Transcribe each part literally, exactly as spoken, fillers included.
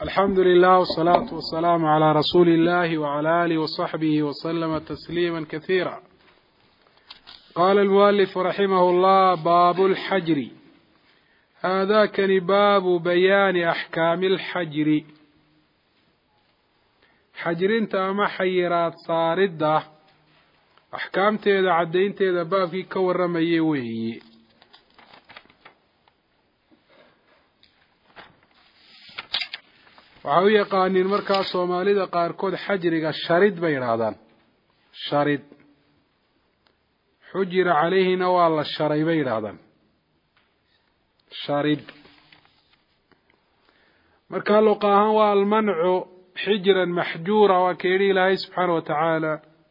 الحمد لله والصلاة والسلام على رسول الله وعلى آله وصحبه وسلم تسليما كثيرا. قال المؤلف رحمه الله: باب الحجر. هذا كان باب بيان أحكام الحجر. حجرين تاما حيرات صاردة أحكام تيدا عدين تيدا بابكي كورمي وهي waxaa u yaqaaniin markaa soomaalida qaarkood xajriga sharid bay yidhaahdaan. sharid xujira calayhina waa la sharay bay yidhaahdaan. sharid markaa luqa ahaan waa almancu xijran maxjuura, waa ka yidhi ilaahay subxaana wa tacaala.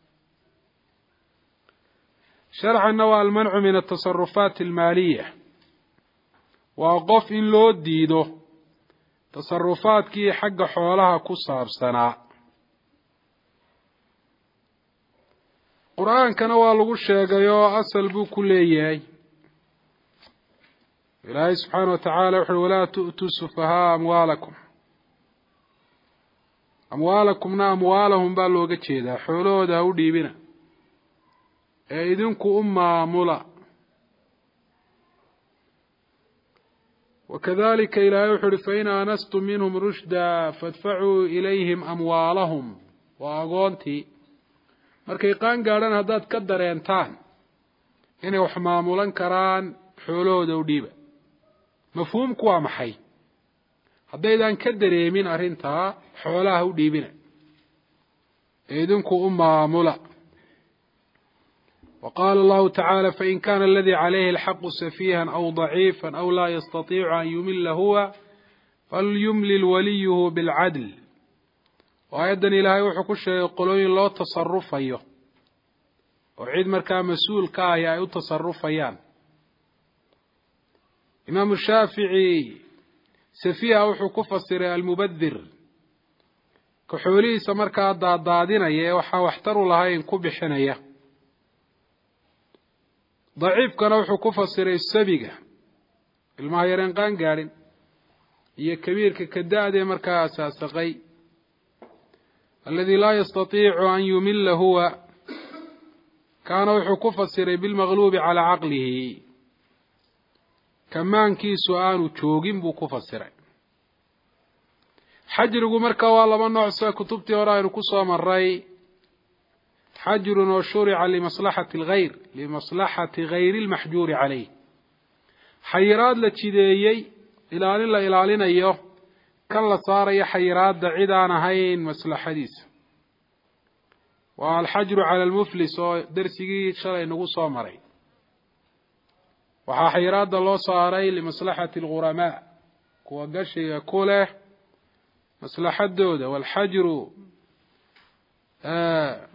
sharcanna waa almancu min atasarufaat almaaliya, waa qof in loo diido tasarufaadkii xagga xoolaha ku saabsanaa. qur-aankana waa lagu sheegay oo asal buu ku leeyahay. ilaahay subxaana wa tacaala wuxuui: walaa tu'tuu sufahaa amwaalakum. amwaalakumna amwaalahum baa looga jeedaa, xoolahooda ha u dhiibina ee idinku u maamula. وكذلك إلهي وحر: فإن آنستم منهم رشدا فادفعوا إليهم أموالهم. وأقونتي markay qaan gaadhaan haddaad ka dareentaan inay wax maamulan karaan xoolahooda u dhiiba. mafhuumku waa maxay? haddaydan ka dareemin arrintaa xoolaha u dhiibina ee idinku u maamula. وقال الله تعالى: فإن كان الذي عليه الحق سفيها أو ضعيفا أو لا يستطيع أن يمل هو فليملل وليه بالعدل. وأيضا إلهي وحكو الشيء يقولون الله تصرف أيه وعيد مركا مسؤول كايا أو تصرف أيان. إمام الشافعي سفيها وحكو فسر المبذر كحولي سمركا ضادين أيه وحا واحتروا لها ينكو بحنيه. daciifkana wuxuu ku fasiray sabiga, ilmaha yareen qaan gaadhin, iyo kabiirka ka da-dee markaa asaasaqay. alladii laa yastatiicu an yumilla huwa kaana wuxuu ku fasiray bilmaqluubi calaa caqlihi, kamaankiisu aanu joogin buu ku fasiray. xajrigu markaa waa laba nooc sida kutubtii hore aynu ku soo maray. حجر وشرع لمصلحة الغير لمصلحة غير المحجور عليه. حيراد لتشيديي إلى أن لا إلى أن أيه كلا صار يا حيراد عدان هين مصلحة حديث. والحجر على المفلس درسي شرع نقص مري. وحيراد الله صاري لمصلحة الغرماء كوجش يقوله مصلحة دودة. والحجر آه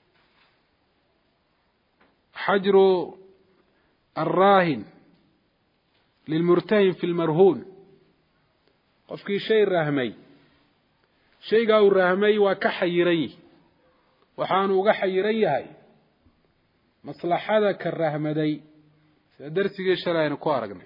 حجر الراهن للمرتهن في المرهون. قفكي شيء رهمي شيء قاو الرهمي وكحيري وحانو كحيري هاي مصلحة كالرهمدي درسي شرعين كوارقنا.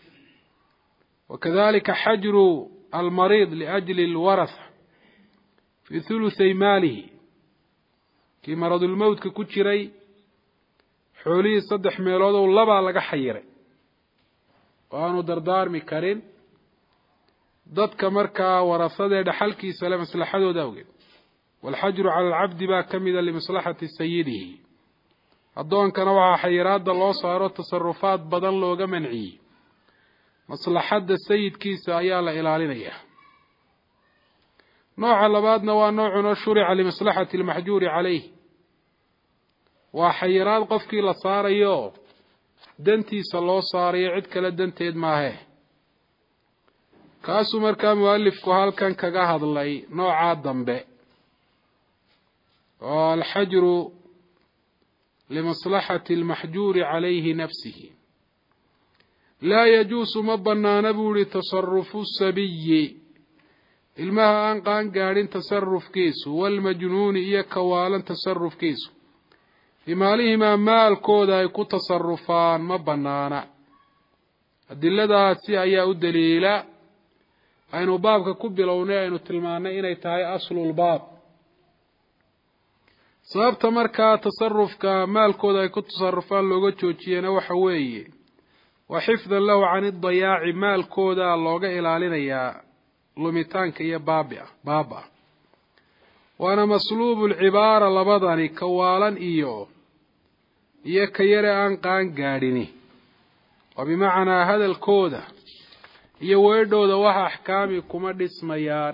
وكذلك حجر المريض لأجل الورثة في ثلثي ماله كي مرض الموت ككتشري xoolihii saddex meelood oo labaa laga xayiray oo aanu dardaarmi karin dadka markaa warasada dhaxalkiisa la maslaxadooda awgeed. والحجر على العبد baa ka mida limaslaxati sayidihi. addoonkana waxaa xayiraada loo saaro tasarufaad badan looga manciyey, maslaxadda sayidkiisa ayaa la ilaalinayaa. nooca labaadna waa noocuna shurica limaslaxati almaxjuuri calayh. waa xayiraad qofkii la saarayo dantiisa loo saarayo, cid kale danteed maahe. kaasuu markaa mualifku halkan kaga hadlay noocaa dambe oo alxajru limaslaxati almaxjuuri calayhi nafsihi. laa yajuusu ma banaana buu ihi tasarufu sabiyi, ilmaha aan qaan gaadhin tasarufkiisu, walmajnuuni iyo kawaalan tasarufkiisu bimaalihimaa maalkooda ay ku tasarufaan ma banaana. adiladaasi ayaa u daliila aynu baabka ku bilownay aynu tilmaanay inay tahay aslul baab sababta markaa tasarufka maalkooda ay ku tasarufaan looga joojiyana waxa weeye wa xifdan lahu can idayaaci maalkooda looga ilaalinayaa lumitaanka iyo baabia baaba waana masluubu lcibaara labadani kawaalan iyo iyo ka yare aan qaan gaadhini oo bimacnaa hadalkooda iyo weedhooda waxa axkaami kuma dhismayaan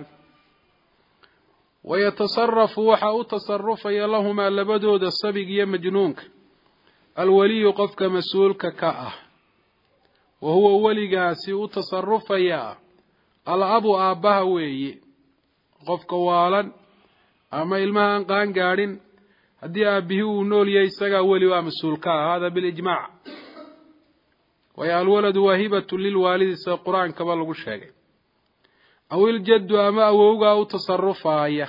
wayatasarafu waxa u tasarufaya lahumaa labadooda sabig iyo majnuunka alwaliyu qofka mas-uulka ka ah wa huwa weligaasi u tasarufaya al-abu aabbaha weeye qofka waalan ama ilmaha aan qaan gaadhin haddii aabbihii uu nool yahay isagaa weli waa mas-uulka ah hada bilijmaac waayo alwaladu waahibatu lilwaalidi sida qur-aankaba lagu sheegay aw iljaddu ama awowgaa u tasarufaya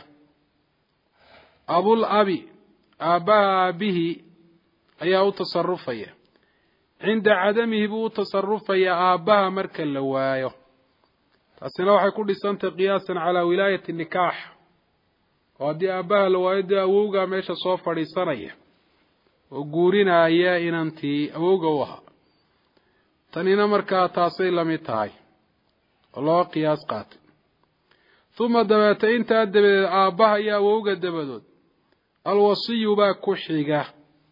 abul abi aabbaha aabbihii ayaa u tasarufaya cinda cadamihi buu u tasarufaya aabbaha marka la waayo taasina waxay ku dhisantay qiyaasan calaa wilaayati nikaax oo haddii aabbaha la waayo dee awowgaa meesha soo fadhiisanaya oo guurinaya inantii awowga u ahaa tanina markaa taasay lamid tahay oo loo qiyaas qaatay uma dabeeta intaa dabadeed aabbaha iyo awowga dabadood alwasiyu baa ku xiga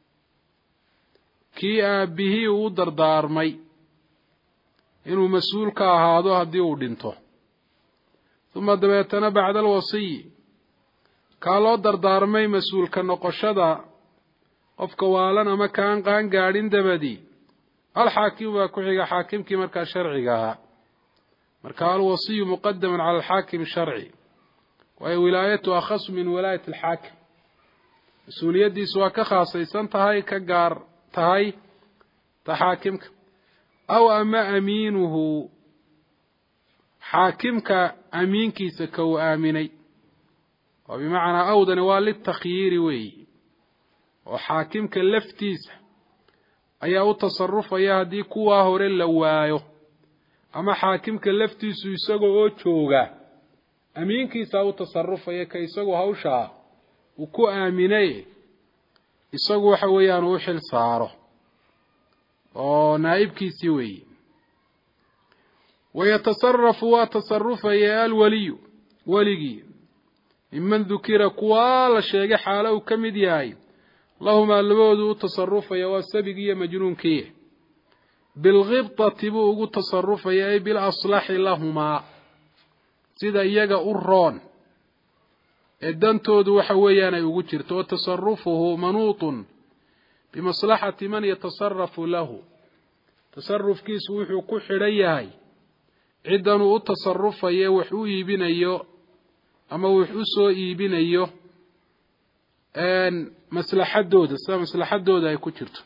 kii aabbihii uu dardaarmay inuu mas-uul ka ahaado haddii uu dhinto uma dabeetana bacda alwasiyi kaa loo dardaarmay mas-uulka noqoshada qofka waalan ama kaan qaan gaadhin dabadii alxaakimu baa ku xiga xaakimkii markaa sharciga ahaa marka alwasiyu muqadaman cala alxaakim sharci waayo wilaayatu akhasu min wilaayati alxaakim mas-uuliyaddiisu waa ka khaasaysan tahay ka gaar tahay ta xaakimka aw ama amiinuhu xaakimka amiinkiisa ka uu aaminay oo bimacnaa awdani waa litakhyiiri weeyi oo xaakimka laftiisa ayaa u tasarufaya haddii kuwaa hore la waayo ama xaakimka laftiisu isagoo oo jooga amiinkiisa u tasarufaya ka isagu hawshaa uu ku aaminay isagu waxa weeyaan uu xil saaro oo naa'ibkiisii weeyi wayatasarafu waa tasarufaya alwaliyu weligii miman dukira kuwaa la sheegay xaalo uu ka mid yahay lahumaa labadoodu u tasarufaya waa sabig iyo majnuunkii bilkhibtati buu ugu tasarufaya ay bilaslaxi lahumaa sida iyaga u roon ee dantoodu waxa weeyaan ay ugu jirto wa tasarufuhu manuutun bimaslaxati man yatasarafu lahu tasarufkiisu wuxuu ku xidhan yahay ciddanuu u tasarufaye wax u iibinayo ama wax u soo iibinayo maslaxadooda sida maslaxadooda ay ku jirto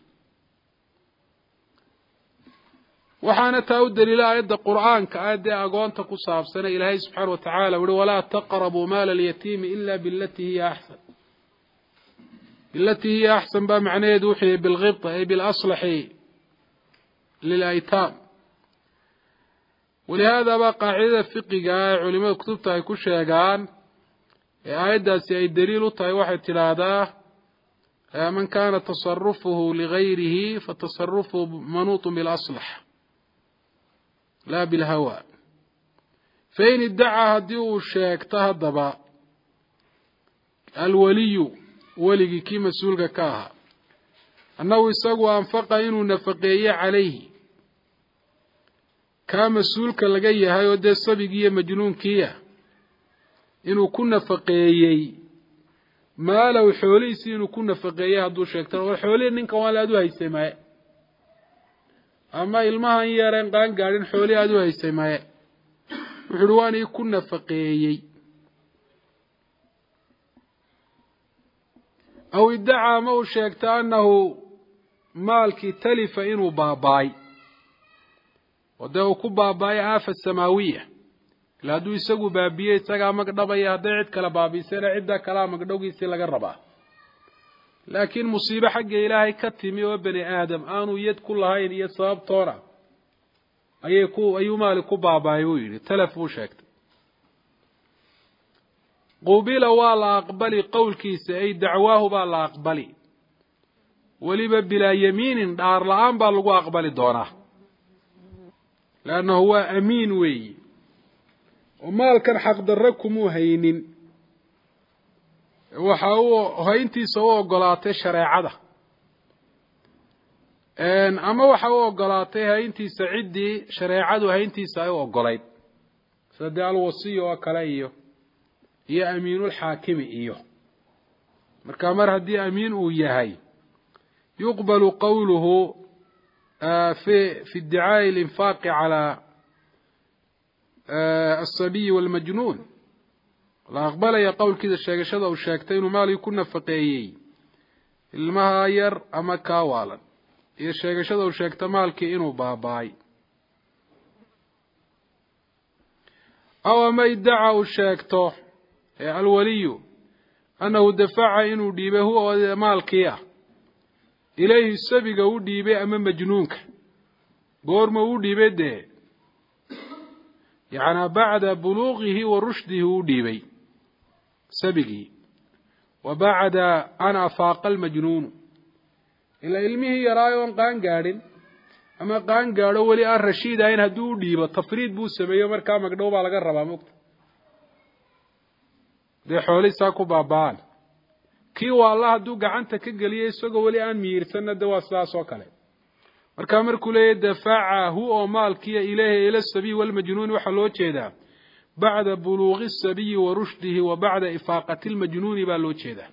waxaana taa u daliila aayadda qur'aanka aayaddee agoonta ku saabsana ilaahay subxaana wa tacaala wuhi walaa taqrabuu maala alyatiimi ila bilatii hiya axsan bilatii hiya axsan baa macnaheedu wuxuu yahay bilkhibta ay bilaslaxi lilaytaam walihaada baa qaacidada fiqiga ee culimada kutubta ay ku sheegaan ee aayaddaasi ay daliil u tahay waxay tidhaahdaa man kaana tasarufuhu ligayrihi fatasarufuhu manuutun bilaslax laa bilhawa fain iddacaa haddii uu sheegto haddaba alwaliyu weligii kii mas-uulka ka ahaa annahu isagu anfaqa inuu nafaqeeye calayhi kaa mas-uulka laga yahay oo dee sabigii iyo majnuunkiia inuu ku nafaqeeyey maalow xoolihiisii inuu ku nafaqeeyey hadduu sheegto oo xoolihii ninkan waa la aad u haysay maye ama ilmahan yareen qaan gaadhin xoolihii aad u haysay maye wuxu uhi waan ii ku nafaqeeyey aw iddacaa ma uu sheegto annahu maalkii talifa inuu baaba-ay oo dee uu ku baaba-ay aafa samaawiya ila hadduu isagu baabiyey isagaa magdhabaya hadday cid kala baabiisayna cidda kalaa magdhowgiisii laga rabaa laakiin musiibo xagga ilaahay ka timi oo bani aadam aanu yad ku lahayn iyo sababtoona ayay ku ayuu maali ku baaba-ay buu yidhi talaf buu sheegtay qubila waa la aqbali qowlkiisa ay dacwaahu baa la aqbali weliba bilaa yamiinin dhaar la-aan baa lagu aqbali doonaa leannahu waa amiin weeyi oo maalkan xaqdarre kumuu haynin waxa uu hayntiisa u ogolaatay shareecada ama waxa u ogolaatay hayntiisa ciddii shareecadu hayntiisa ay u ogolayd sida dee alwasiyo oo kale iyo iyo amiinulxaakimi iyo marka mar haddii amiin uu yahay yuqbalu qowluhu fi fi iddicaa'i alinfaaqi calaa asabiyi waalmajnuun la aqbalaya qowlkiisa sheegashada uu sheegtay inuu maalii ku nafaqeeyey ilmaha yar ama kaa waalan iyo sheegashada uu sheegta maalkii inuu baaba-ay aw ama iddaca uu sheegto ee alwaliyu annahu dafaca inuu dhiibay huwa oo maalkii ah ilayhi sabiga u dhiibay ama majnuunka goorma u dhiibay dee yacnaa bacda buluuqihi wa rushdihi u dhiibay sabigii wa bacda an afaaqa almajnuunu ilaa ilmihii yaraayo oon qaan gaadhin ama qaan gaadho weli aan rashiid ahayn hadduu u dhiibo tafriid buu sameeyo markaa magdhow baa laga rabaa mogta dee xoolihiisaa ku baaba-aan kii waa alla hadduu gacanta ka geliyo isagoo weli aan miyirsanna de waa sidaas oo kale markaa markuu leeyahy dafacahu oo maalkiya ilayhi ila asabiyi waalmajnuuni waxaa loo jeedaa bacda buluuqi asabiyi wa rushdihi wa bacda ifaaqati lmajnuuni baa loo jeedaa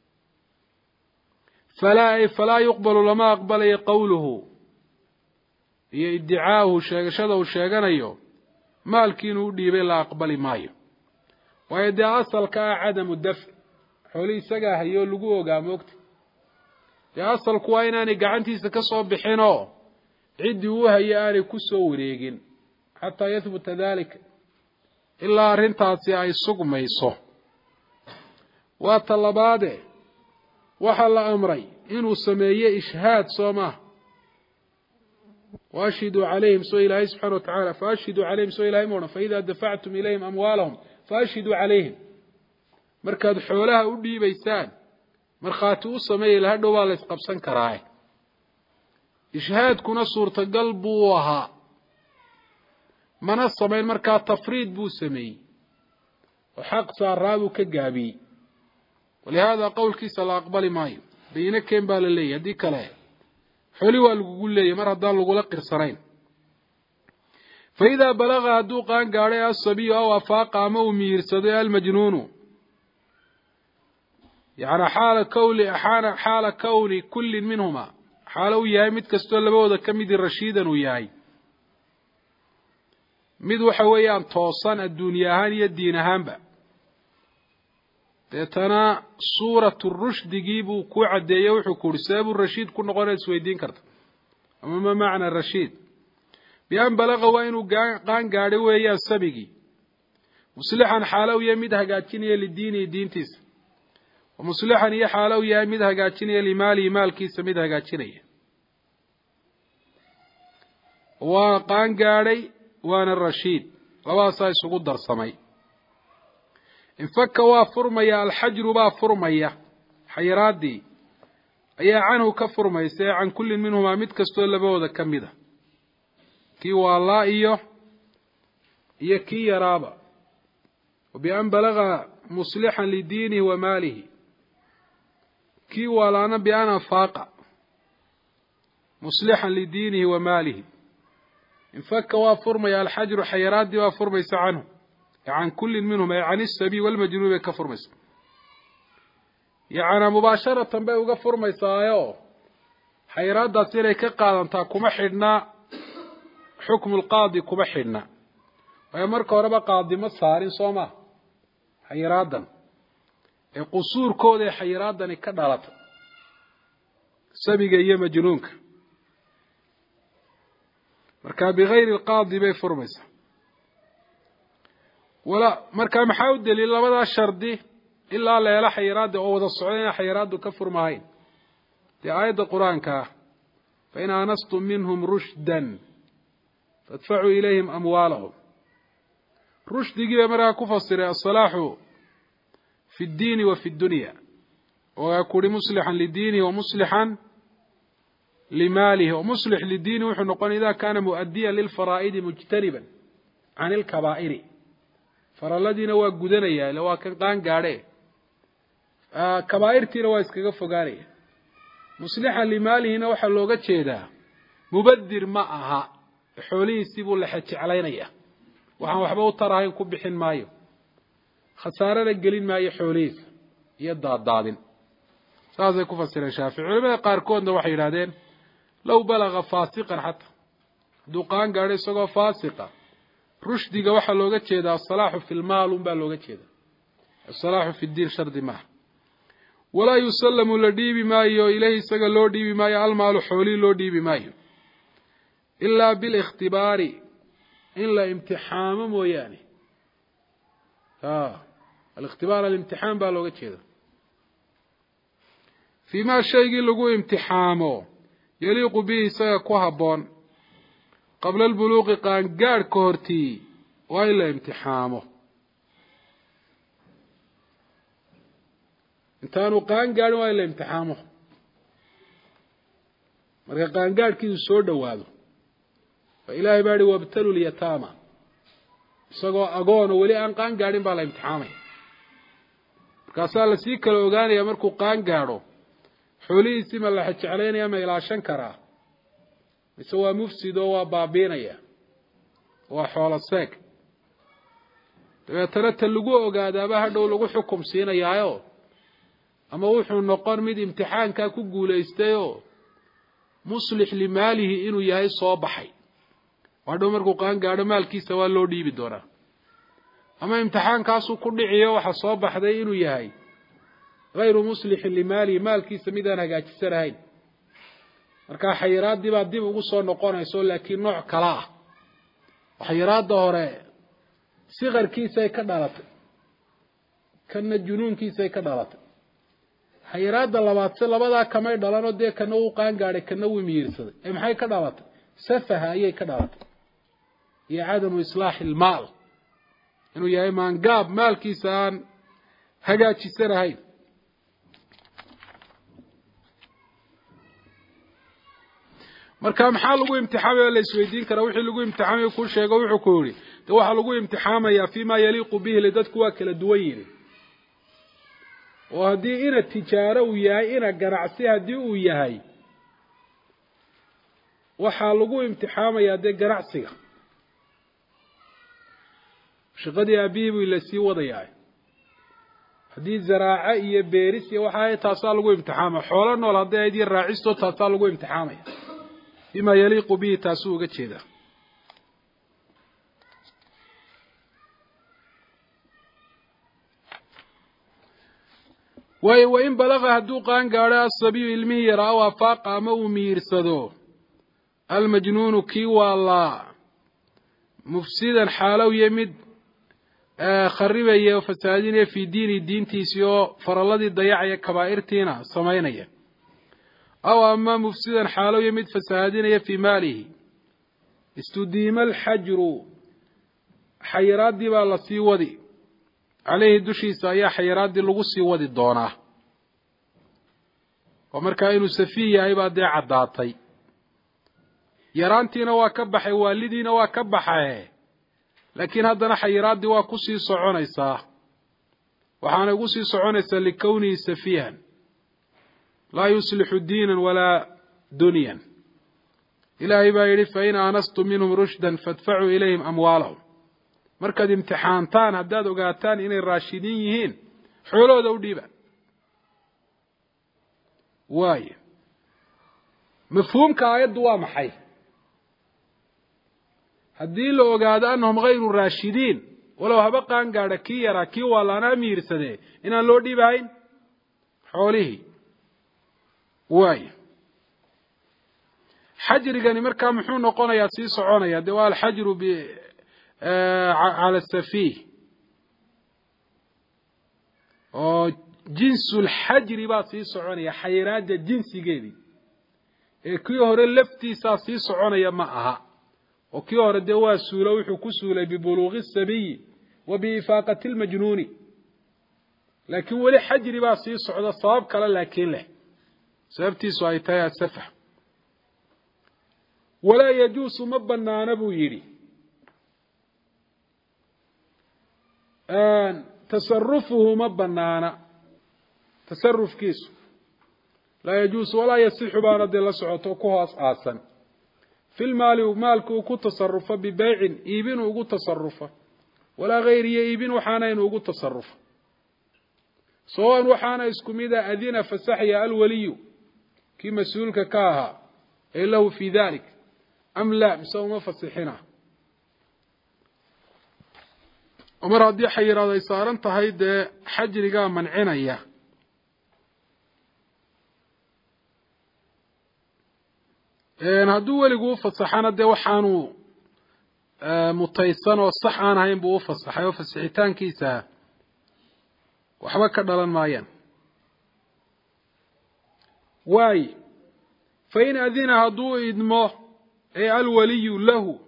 falaa ay falaa yuqbalu lama aqbalayo qowluhu iyo iddicaahu sheegashada uu sheeganayo maalkii inuu u dhiibay la aqbali maayo waayo dee asalka ah cadamu dafci xooli isagaa hayoo lagu ogaa moogta dee asalku waa inaanay gacantiisa ka soo bixinoo ciddii uu hayo aanay ku soo wareegin xataa yahbuta daalika ilaa arrintaasi ay sugmayso waa ta labaade waxaa la amray inuu sameeyo ishhaad soo maaha waashhiduu calayhim soo ilaahay subxana wa tacaala faashhiduu calayhim soo ilahay moodhan faidaa dafactum ilayhim amwaalahum faashhiduu calayhim markaad xoolaha u dhiibaysaan markhaati u sameeya la hadhow baa la isqabsan karaaye ishhaadkuna suurtagal buu ahaa mana samayn markaa tafriid buu sameeyey oo xaq saaraa buu ka gaabiyey walihaada qowlkiisa la aqbali maayo bayine keen baa la leeyahy haddii kale xooli waa lagugu leeyahy mar haddaan lagula qirsanayn fa idaa balaga hadduu qaan gaadhay asabiyu aw afaaqa ama uu miyirsaday almajnuunu yacni xaala kowli xaana xaala kowni kullin minhuma xaalo uu yahay mid kastoo labadooda ka midii rashiidan uu yahay mid waxa weeyaan toosan adduunye ahaan iyo diin ahaanba deetana suuratu rushdigii buu ku caddeeyey wuxuu ku uhi seebuu rashiid ku noqonaya isweydiin karta ama ma macna rashiid bian balaqa waa inuu qaan gaadhay weeyaan sabigii muslixan xaalo uu yahay mid hagaajinaya lidiinihi diintiisa wa muslixan iyo xaalo uu yahay mid hagaajinaya limaalihi maalkiisa mid hagaajinaya waa qaan gaadhay waana rashiid labadaasaa isugu darsamay infaka waa furmaya alxajru baa furmaya xayiraaddii ayaa canhu ka furmaysa ee can kullin minhumaa mid kastoo labadooda ka mid a kii waalaa iyo iyo kii yaraaba wabian balaga muslixan lidiinihi wa maalihi kii waalaana bian anfaaqa muslixan lidiinihi wa maalihi infaka waa furmaya alxajru xayiraaddii waa furmaysa canhu can kullin minhum ay can isabiy walmajnuun bay ka furmaysa yacnaa mubaasharatan bay uga furmaysaayo xayiraaddaas inay ka qaadantaa kuma xidhnaa xukmu lqaadi kuma xidhna waayo marka horeba qaadi ma saarin soo maha xayiraaddan ee qusuurkoodae xayiraaddani ka dhalatay sabiga iyo majnuunka markaa bigayri lqaadi bay furmaysaa wala markaa maxaa u daliil labadaa shardi ilaa la helo xayiraadda oo wada socda inaan xayiraaddu ka furmahayn dee aayadda qur-aanka ah fain aanastum minhum rushdan faadfacuu ilayhim amwaalahum rushdigii bay markaa ku fasiray asalaaxu في الدين وفي الدنيا ويكون مصلحا لدينه ومصلحا لماله ومصلح للدين وحنقول إذا كان مؤديا للفرائض مجتنبا عن الكبائر فرالذين هو قدنيا لو كان قان قاري آه كبائر تيروا اسكغا فغاري مصلحا لماله هنا waxa looga jeedaa mubadir ma aha xoolihiisii buu la xaj calaynaya waxaan waxba u tarahayn ku bixin maayo khasaarada gelin maayo xoolihiisa iyo daadaadin saasay ku fasireen Shaafici culimada qaar koodna waxay yiraahdeen law balagha fasiqan hatta duqaan gaadhay isagoo faasiqa rushdiga waxa looga jeedaa salaahu fil maal un baa looga jeedaa salaahu fi diin shardi ma ولا يسلم لديب مايو إليه سجل لو ديب مايو المال حولي لو ديب مايو إلا بالاختبار إلا امتحان موياني آه الاختبار الامتحان بالوقت كذا فيما شيء لقوا امتحانه يليق به سيكوهبون قبل البلوغ قان قار كورتي وإلا امتحانه intaanu qaan gaadhin waa in la imtixaamo marka qaan gaadhkiisu soo dhawaado fa ilaahay baa yidhi wabtalu lyataama isagoo agoon oo weli aan qaan gaadhin baa la imtixaamaya markaasaa lasii kala ogaanaya markuu qaan gaadho xoolihiisii ma la jeclaynaya ma ilaashan karaa mise waa mufsid oo waa baabiinaya waa xoolo seeg dabeetana ta lagu ogaadaaba hadhow lagu xukum siinayaayo ama wuxuu noqon mid imtixaanka ku guuleystay oo muslix limaalihi inuu yahay soo baxay wadho markuu qaan gaadho maalkiisa waa loo dhiibi doonaa ama imtixaankaas uu ku dhiciyo waxa soo baxday inuu yahay غير muslix limaalihi maalkiisa midaan hagaajisanayn marka xayiraadii baa dib ugu soo noqonayso laakiin nooc kala ah xayiraada hore sigarkiisa ay ka dhalatay kana junuunkiisa ay ka dhalatay xayiraada labaad si labada kamay dhalano de kana uu qaan gaaray kana uu miirsaday ee maxay ka dhalatay safaha ayay ka dhalatay iyo cadam islaax ilmaal inuu yahay maan gaab maalkiisa aan hagaajisanayn marka maxaa lagu imtixaamay la isweydiin kara wixii lagu imtixaamay ku sheego wuxuu ku yiri de waxa lagu imtixaamaya fiima yaliiqu bihi lidadku waa kala duwan yihiin oo hadii ina tijaaro uu yahay ina ganacsi hadii uu yahay waxa lagu imtixaamaya de ganacsiga shaqadii abiibu ila sii wadayaa hadii zaraaca iyo beeris iyo waxa ay taas lagu imtixaamay xoolo nool hadii ay raacisto taas lagu imtixaamay فيما يليق به تاسوغا جيدا وإن بلغ هدو قان قارا الصبي علمي يرى وفاق أمو ميرسدو المجنون كي والله مفسدا حالو يمد خربا يفسادين في دين الدين تيسيو فرالذي ضياع كبائرتنا سمينيا أو أما مفسدا حاله يمد فسادين في ماله استديم الحجر حيرات دي بالله سيودي عليه دوشي سايا حيرات دي لغو سيودي دونه ومركا إنو سفيه أيبا دي عداتي يرانتينا واكبحي والدينا واكبحي لكن هذا حيرات دي واكسي صعونيسا وحانا قسي صعونيسا لكونه سفيها لا يصلح دينا ولا دنيا إلهي بايري فإن آنستم منهم رشدا فادفعوا إليهم أموالهم مركز امتحانتان هداد وقاتان إن الراشدين يهين حولو دو ديبا واي مفهوم كآيات دوا محي هدين لو قاد أنهم غير الراشدين ولو هبقى أن قاد كي يرى كي ولا نمير سده إن لو ديباين حوله واي حجرigani marka muxuu noqonayaa si soconaya de waa xajru bi ala safih oo jinsul xajri ba si soconaya xayiraada jinsigeedii ee kii hore laftiisa si soconaya ma aha oo kii hore de waa suulo wuxuu ku suulay bi buluughi sabiy wa bi ifaqati almajnuni لكن ولي حجري بقى سي صعود صواب كلا لكن له سببتي سويتها السفح ولا يجوز مبنى نبو يري آن تصرفه مبنى تصرف كيس لا يجوز ولا يصح بارد الله سعوته كهاس آسا في المال ومالك وكو تصرفه ببيع إيبين وكو تصرفه ولا غير إيبين وحانين وكو تصرفه سواء وحانا اسكميدا أذين فسحي الولي كي مسؤولك كاها إلا في ذلك أم لا مسوى ما فسحنا ومرة دي حيرا دي صارن تهيد حجرقا منعنا إياه إن هدو ولقوا فسحانا دي وحانو متيسان والصحان هاين بو فسحي وفسحيتان كيسا وحبك دلان مايان واي فإن أذين هدو إدمه أي الولي له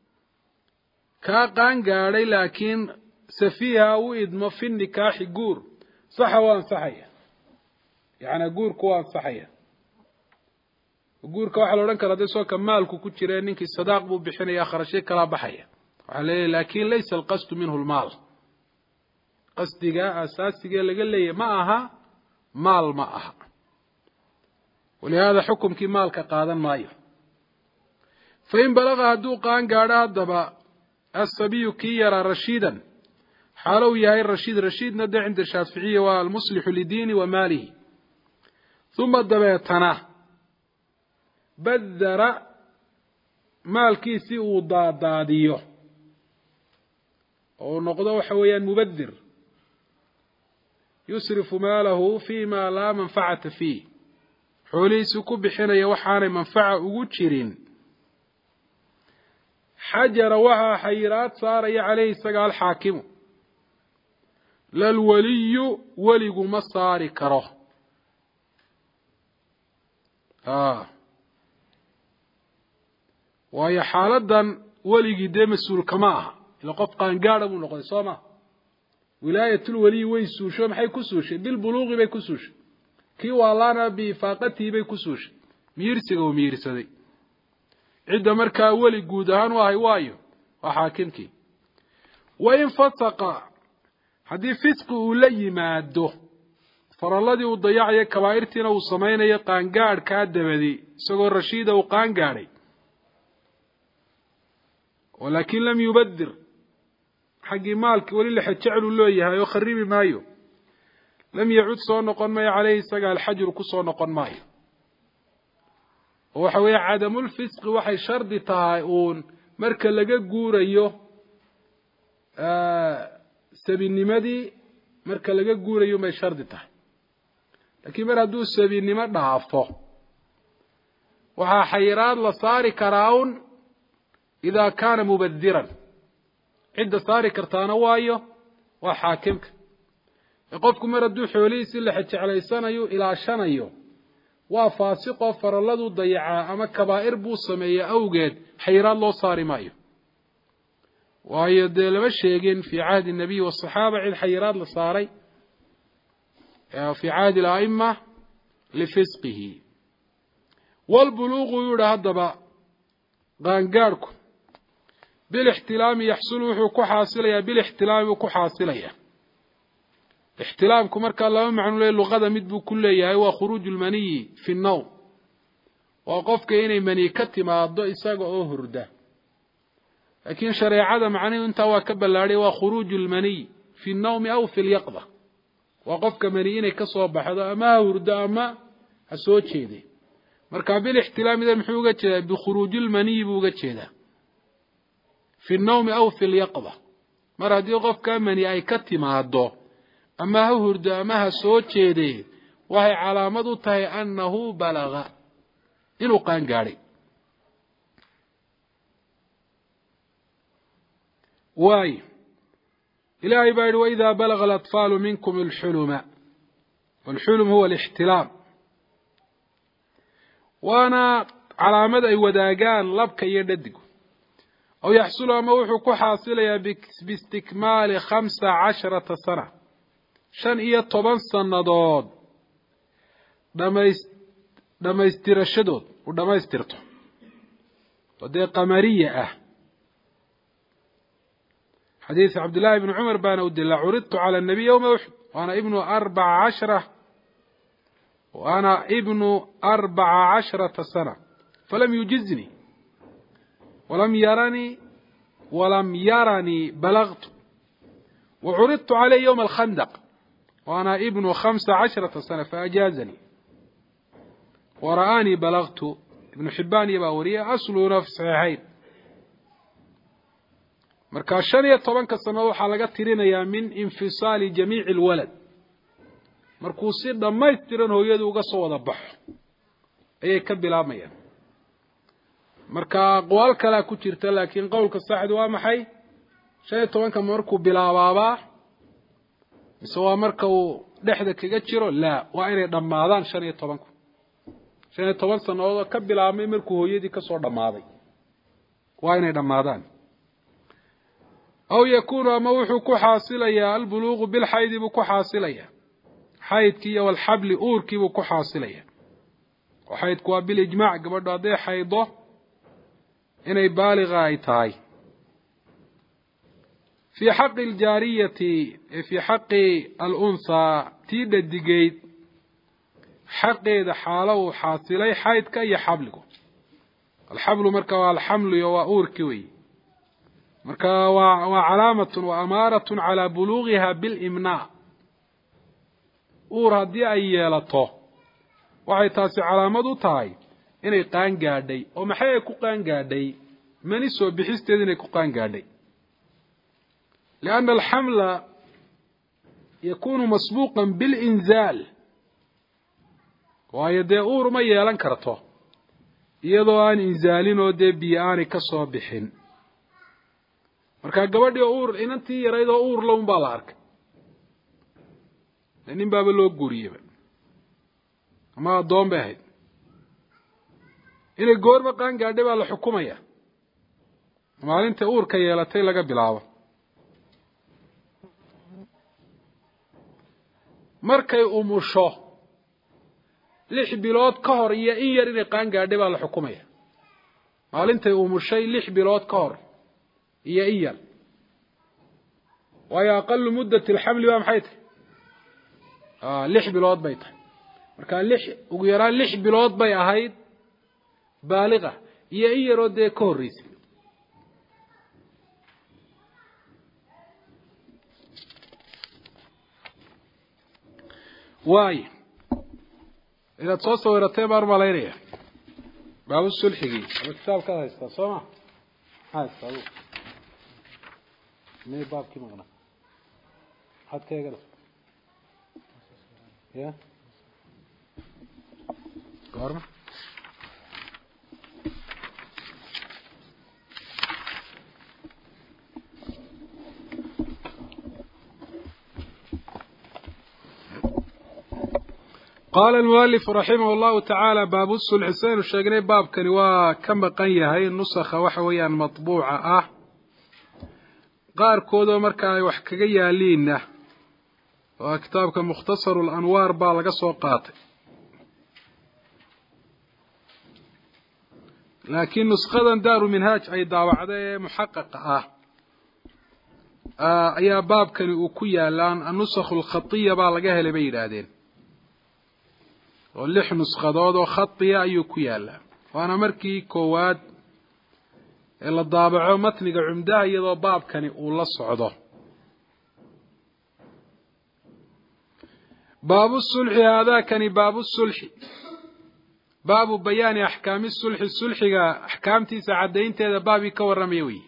كاقان قاري لكن سفيها وإدمه في النكاح قور صحوان صحية يعني قور كوان صحية قور كواحد لو رنك لدي سوى كمالكو كتيرين إنك الصداق بو بحين آخر شيء كلا بحية لكن ليس القصد منه المال قصدك أساسك اللي قال لي معها مال معها ولهذا حكم كي مالك قادا مايو فإن بلغ هدوقان قادا الدبا السبي كي يرى رشيدا حالو يهي الرشيد رشيد ندى عند الشافعية والمصلح لدينه وماله ثم الدبا يتناه بذر مالكي سيء ضاداديو ونقضه حويا مبذر يسرف ماله فيما لا منفعة فيه حوليس كبحين يوحان منفعة أغتشرين حجر وها حيرات صار عليه سقال حاكم للولي ولق مصار كره آه وهي حالدا ولق ديم السول كماها إلا قف قان قارب ونقضي صوما ولاية الولي ويسوشو محي كسوش بالبلوغ بي كسوش كي والانا بفاقته بي كسوش ميرسي او ميرسدي عدة مركا ولي قودهان واهي وايو وحاكمكي وإن فسق حدي فسق ولي ماده فرالدي وضيعي كبائرتنا وصمين قانقار كادبدي سقو الرشيد وقانقاري ولكن لم يبدر حقي مالك ولي حتشعلوا له إياها يخربي مايو لم يعود صون نقن ماي عليه سقى الحجر كصون نقن ماي وحوي عدم الفسق وحي شرد تايون مركا لقى قوريو آه سبين نمدي مركا لقى قوريو ما شرد تاي لكن مرا دو سبين نمد نعفو وحا حيران لصاري كراون إذا كان مبذرا عند صاري كرتانا وايو وحاكمك قفكم مردو حوليس اللي حتى على سنيو إلى شنيو وفاسقه فرلدو ضيعا أما كبائر بو سمية أوجد حيران الله صاري مايو وهي لما الشيقين في عهد النبي والصحابة عند حيران لصاري في عهد الأئمة لفسقه والبلوغ يورى هدبا غانقاركم بالاحتلام يحصل وحو حاصليا بالاحتلام وكو حاصليا احتلامكم مركا الله معنى له اللغة مدبو كلية هو خروج المني في النوم وقفك إني مني كتما الضوء إساق أهر ده لكن شريعة معنى أنت وكبل لاري وخروج المني في النوم أو في اليقظة وقفك مني إني كصوب هذا أما أهر ده أما هسوت شيء دي مركا بالاحتلام إذا محوقة بخروج المني بوقة ده في النوم أو في اليقظة مرة دي قفك مني أي كتما الضوء أما هو هرد أما هسوت شيدي وهي علامة تهي أنه بلغ إنه قان قاري واي إلى عباد وإذا بلغ الأطفال منكم الحلم والحلم هو الاحتلام وأنا علامة أي وداقان لبك يرددك أو يحصل أما وحكو حاصلة باستكمال خمسة عشرة سنة shan iyo toban sannadood dhamays dhamaystirashadood u dhamaystirto oo dee qamariya ah xadiis cabdullaahi ibni cumar baana u dila curidtu cala annabiy yowma uxud waana ibnu arbaca cashra waana ibnu arbaca cashrata sana falam yujiznii walam yaranii walam yaranii balagtu wacuridtu caleyh yowma alkhandaq waana ibnu khamsa cashrata sana faajaazanii wara'aanii balagtu ibnu xibaan iyo baa wariya asluna fi saxiixayn markaa shan iyo tobanka sannadood waxaa laga tirinayaa min infisaali jamiici alwalad markuu si dhammaystiran hooyadu uga soo wada baxo ayay ka bilaabmayaan marka aqwaal kalea ku jirta laakiin qowlka saxdu waa maxay shan iyo tobanka markuu bilaabaabaa mise waa marka uu dhexda kaga jiro laa waa inay dhammaadaan shan iyo tobanku shan iyo toban sannadood ka bilaabmay markuu hooyadii ka soo dhammaaday waa inay dhammaadaan aw yakuunu ama wuxuu ku xaasilayaa albuluuqu bilxaydi buu ku xaasilayaa xaydkii iyo walxabli uurkii buu ku xaasilayaa oo xaydku waa bilijmaac gabadho hadday xaydo inay baaliqa ay tahay fii xaqi aljaariyati fii xaqi alunhaa tii dhadigeyd xaqeeda xaalo uu xaasilay xaydka iyo xabligu alxablu marka waa alxamlu iyo waa uurkii wey marka waa waa calaamatun wa amaaratun calaa buluugiha bilimnaa uur haddii ay yeelato waxay taasi calaamad u tahay inay qaan gaadhay oo maxay ay ku qaan gaadhay mani soo bixisteed inay ku qaan gaadhay lianna alxamla yakuunu masbuuqan bilinzaal waayo dee uur ma yeelan karto iyadoo aan inzaalin oo dee biyo aanay ka soo bixin markaa gabadhii oo uur inantii yarayd oo uur la un baa la arkay nin baaba loo guuriyeba ama addoon bay ahayd inay goorma qaan gaadhay baa la xukumaya maalinta uurka yeelatay laga bilaabo markay umusho lix bilood ka hor iyo in yar inay qaan gaadhay baa la xukumaya maalintay umushay lix bilood ka hor iyo in yar waayo aqalu muddati alxamli baa maxay tahay lix bilood bay tahay markaa lix ugu yaraan lix bilood bay ahayd baaliqa iyo in yaroo dee ka horreysay waayo inaad soo sawiratee baan malaynaya baabu sulxigii ama kitaabkaad haystaa soo ma maxaa haystaa aduu mee baabkii maqnaa maxaad ka eegana ya goorma qaala almualif raximah allahu tacaala baabu sulxi saynu sheegnay baabkani waa ka maqan yahay nusakha waxa weeyaan matbuuca ah qaarkoodoo marka ay wax kaga yaaliinna waa kitaabka mukhtasaru alanwaar baa laga soo qaatay laakiin nusqadan daaru minhaaj ay daawacda ee muxaqaqa ah ayaa baabkani uu ku yaalaan annusakhu alkhatiya baa laga helay bay yidhaahdeen oo lix nusqadood oo khatiya ayuu ku yaalaa waana markii koowaad ee la daabaco matniga cumdaha iyadoo baabkani uu la socdo baabu sulxi haadaakani baabu sulxi baabu bayaani axkaami sulxi sulxiga axkaamtiisa caddaynteeda baabii ka warramaya weyi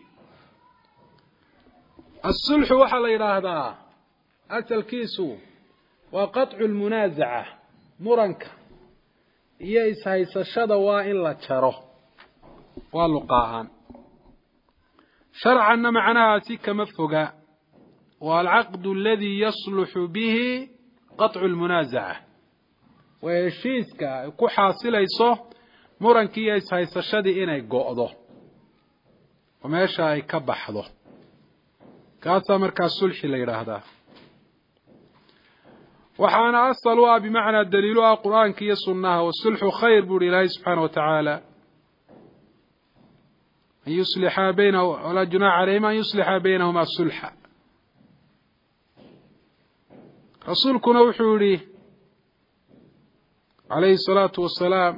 asulxu waxaa la yidhaahdaa asalkiisu waa qaطcu lmunaasaca muranka iyo ishaysashada waa in la jaro waa luqaahaan sharcanna macnahaasi kama foga waa alcaqdu aladii yasluxu bihi qaطcu lmunaasaca waa heshiiska ay ku xaasilayso murankii iyo ishaysashadii inay go'do oo meesha ay ka baxdo kaasaa markaa sulxi la yidhaahdaa وحانا أصلوا بمعنى الدليل القرآن كي السنة والصلح خير بوري الله سبحانه وتعالى أن يصلح بينه ولا جناح عليهما أن يصلح بينهما الصلح. رسولكم وحوري عليه الصلاة والسلام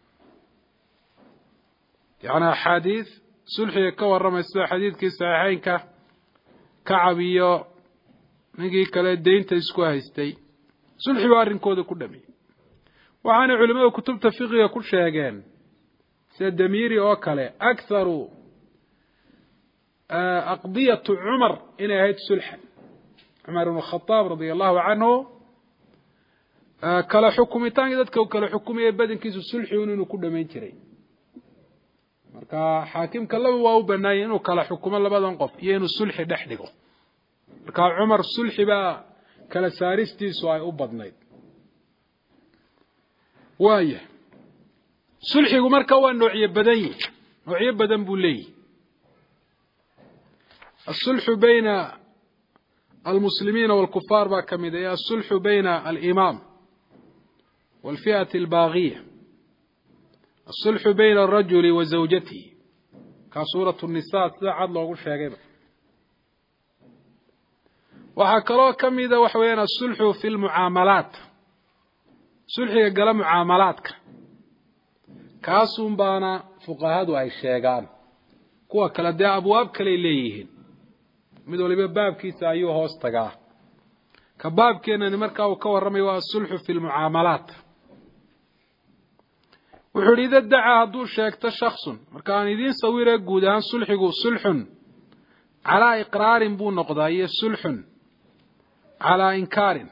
يعني حديث صلحي كور رمى حديث كي صحيحين كعبيو نجي كلا الدين تسكوها استي صلحي وارن كودا كدمي وعن علماء كتب تفقه كل شيئين سيد دميري وكله أكثر أقضية عمر إن هيت صلحا عمر بن الخطاب رضي الله عنه كلا حكومتان يدك وكلا حكومية بدن كيسو صلحي ونو كدمي جري marka xaakimka laba waa u banaayay inuu kala xukumo labadan qof iyo inuu sulxi dhex dhigo marka Umar sulxi ba kala saaristiisu ay u badnayd waaye sulxigu marka waa noocyo badan yihiin noocyo badan buu leeyahay الصلح بين المسلمين والكفار با كميده الصلح بين الإمام والفئة الباغية الصلح بين الرجل وزوجته كسورة النساء ساعد لوغو شيغيبا waxa kala kamida wax weeyna sulxu fil muamalat sulxiga gala muamalaadka kaasum baana fuqahadu ay sheegaan kuwa kala de abwaab kale leeyihiin mid waliba baabkiisa ayuu hoos tagaa ka baabkeena markaa uu ka waramay waa sulxu fil muamalat wuxuu ida daca haduu sheegto shakhsun marka aan idin sawire guud ahaan sulxigu sulxun ala iqraarin buu noqdaa iyo sulxun ala inkaarin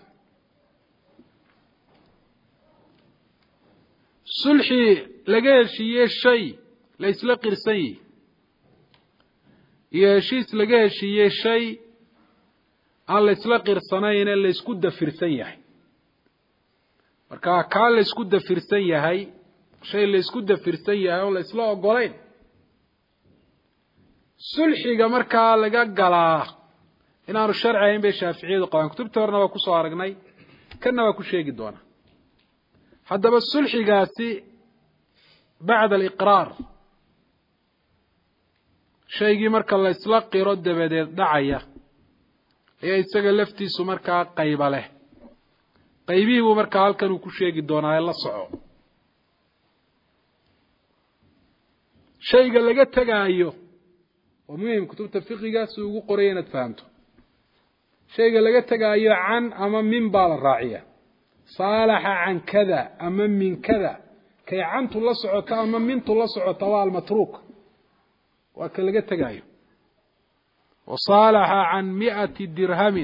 sulxi laga heshiiyay shay la isla qirsan yahay iyo heshiis laga heshiiyay shay aan la isla qirsanayn la isku dafirsan yahay marka ka la isku dafirsan yahay shay la isku dafirsan yahay oo la isla ogolayn sulxiga marka laga galaa inaanu sharciyeyn bay shaafiiciyadu qabaan kutubta horna waa ku soo aragnay kana waa ku sheegi doona hadaba sulxigaasi bacda al-iqraar shaygi marka la isla qiro dabadeed dhacaya ee isaga laftiisu marka qayba leh qaybihiibu marka halkan uu ku sheegi doonaa la soco shayga laga tagaayo oo muhiim kutubta fiqiga si ugu qoray inaad fahamto shayga laga tagaayo can ama min baa la raaciya salaha can kada ama min kada kay cantu la socota ama mintu la socota waa al-matruuk waa ka laga tagaayo وصالح عن مئة درهم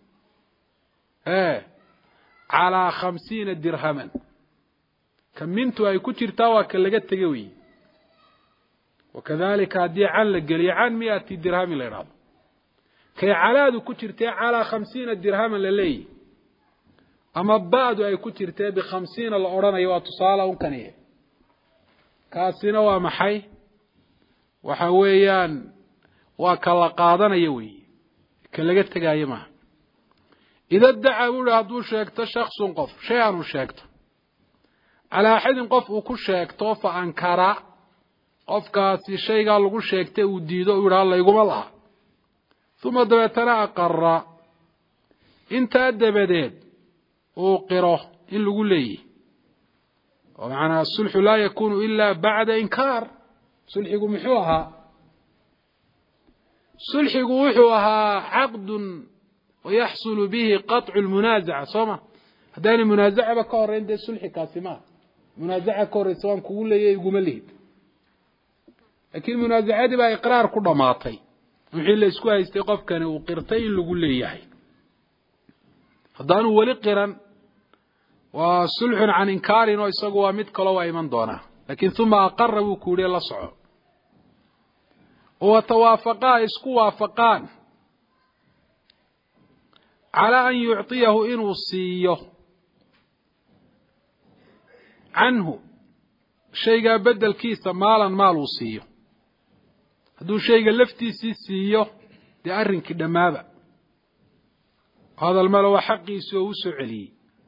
ايه على خمسين درهما كمنتو اي كتيرتا وكلغا تغوي وكذلك هدي عن لغلي عن مئة درهم ليراد كي علادو كتيرتا على خمسين درهما للي اما بعد اي كتيرتا بخمسين الاورانيا وتصاله كنيه كاسينا وا maxay waxa weeyaan waa kala qaadanaya way kalaga tagaayo ma ida dacaa haduu sheegto shakhsun qof shay aanu sheegto ala xidin qof uu ku sheegto fa ankara qofkaasi shayga lagu sheegtay uu diido uu yiraahdo la iguma laha thumma dabatana aqarra inta dabadeed uu qiro in lagu leeyahay oo macna sulhu la yakunu illa ba'da inkar sulhigu muxuu ahaa sulhigu wuxuu ahaa aqd ويحصل به قطع المنازعة صوما هذين المنازعة بكور عند السلح كاسمات منازعة كور سواء كقول لي يقوم ليد لكن المنازعة دي بقى إقرار كل ماطي وحين لسكوها يستيقف كان وقرتين اللي يقول لي يحي هذان ولي قرن وصلح عن إنكار ويسقوا متكلوا أيمن دونه لكن ثم أقربوا كوري الله صعب وتوافقا يسكوا وافقان على أن يعطيه إن وصيه عنه شيء بدل كيسة مالا مال وصيه هذا شيء لفتي سيسيه دي أرن كده ماذا هذا المال هو حقي سوى سعلي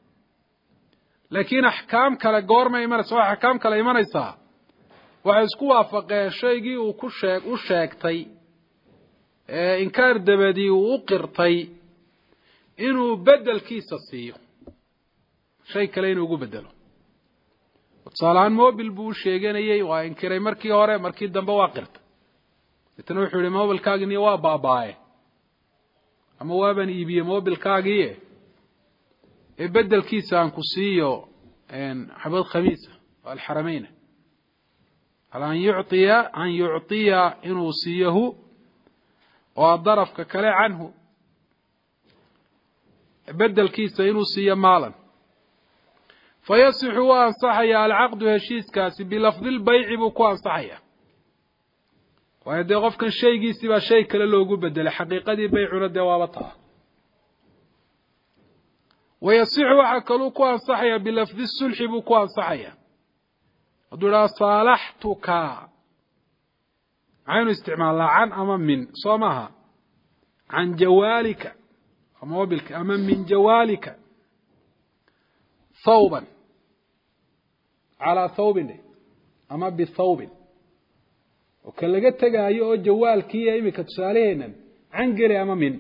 laakiin axkaam kale goorma imanaysa waa axkaam kale imanaysaa waxay isku waafaqeen shaygii uu ku sheeg u sheegtay ee inkaar dabadii uu u qirtay inuu bedelkiisa siiyo shay kale inuu ugu bedelo tusaalahaan mobil buu sheeganayay waa inkiray markii hore markii dambe waa qirtay intan wuxuu yidhi mobilkaagii waa baabaaye ama waaban iibiyey mobilkaagii ee bedelkiisa aan ku siiyo xabad khamiisa alxarameyn an yucطiya an yucطiya inuu siiyahu oo darafka kale canhu bedelkiisa inuu siiyo maalan fayasixu waa ansaxaya alcaqdu heshiiskaasi bilafdi lbayci buu ku ansaxaya waayo dee qofkan shaygiisii baa shay kale loogu bedelay xaqiiqadii baycuna dee waaba taa wayasixu waxaa kaluu ku ansaxaya bilafdi sulxi buu ku ansaxaya hadduu idhaha saalaxtuka maxaynu isticmaalnaa can ama min soo maaha can jawaalika mobilka ama min jawaalika thawban calaa thawbin ama bithawbin oo ka laga tegaayo oo jawaalkiiya iminka tusaaleheenan can geli ama min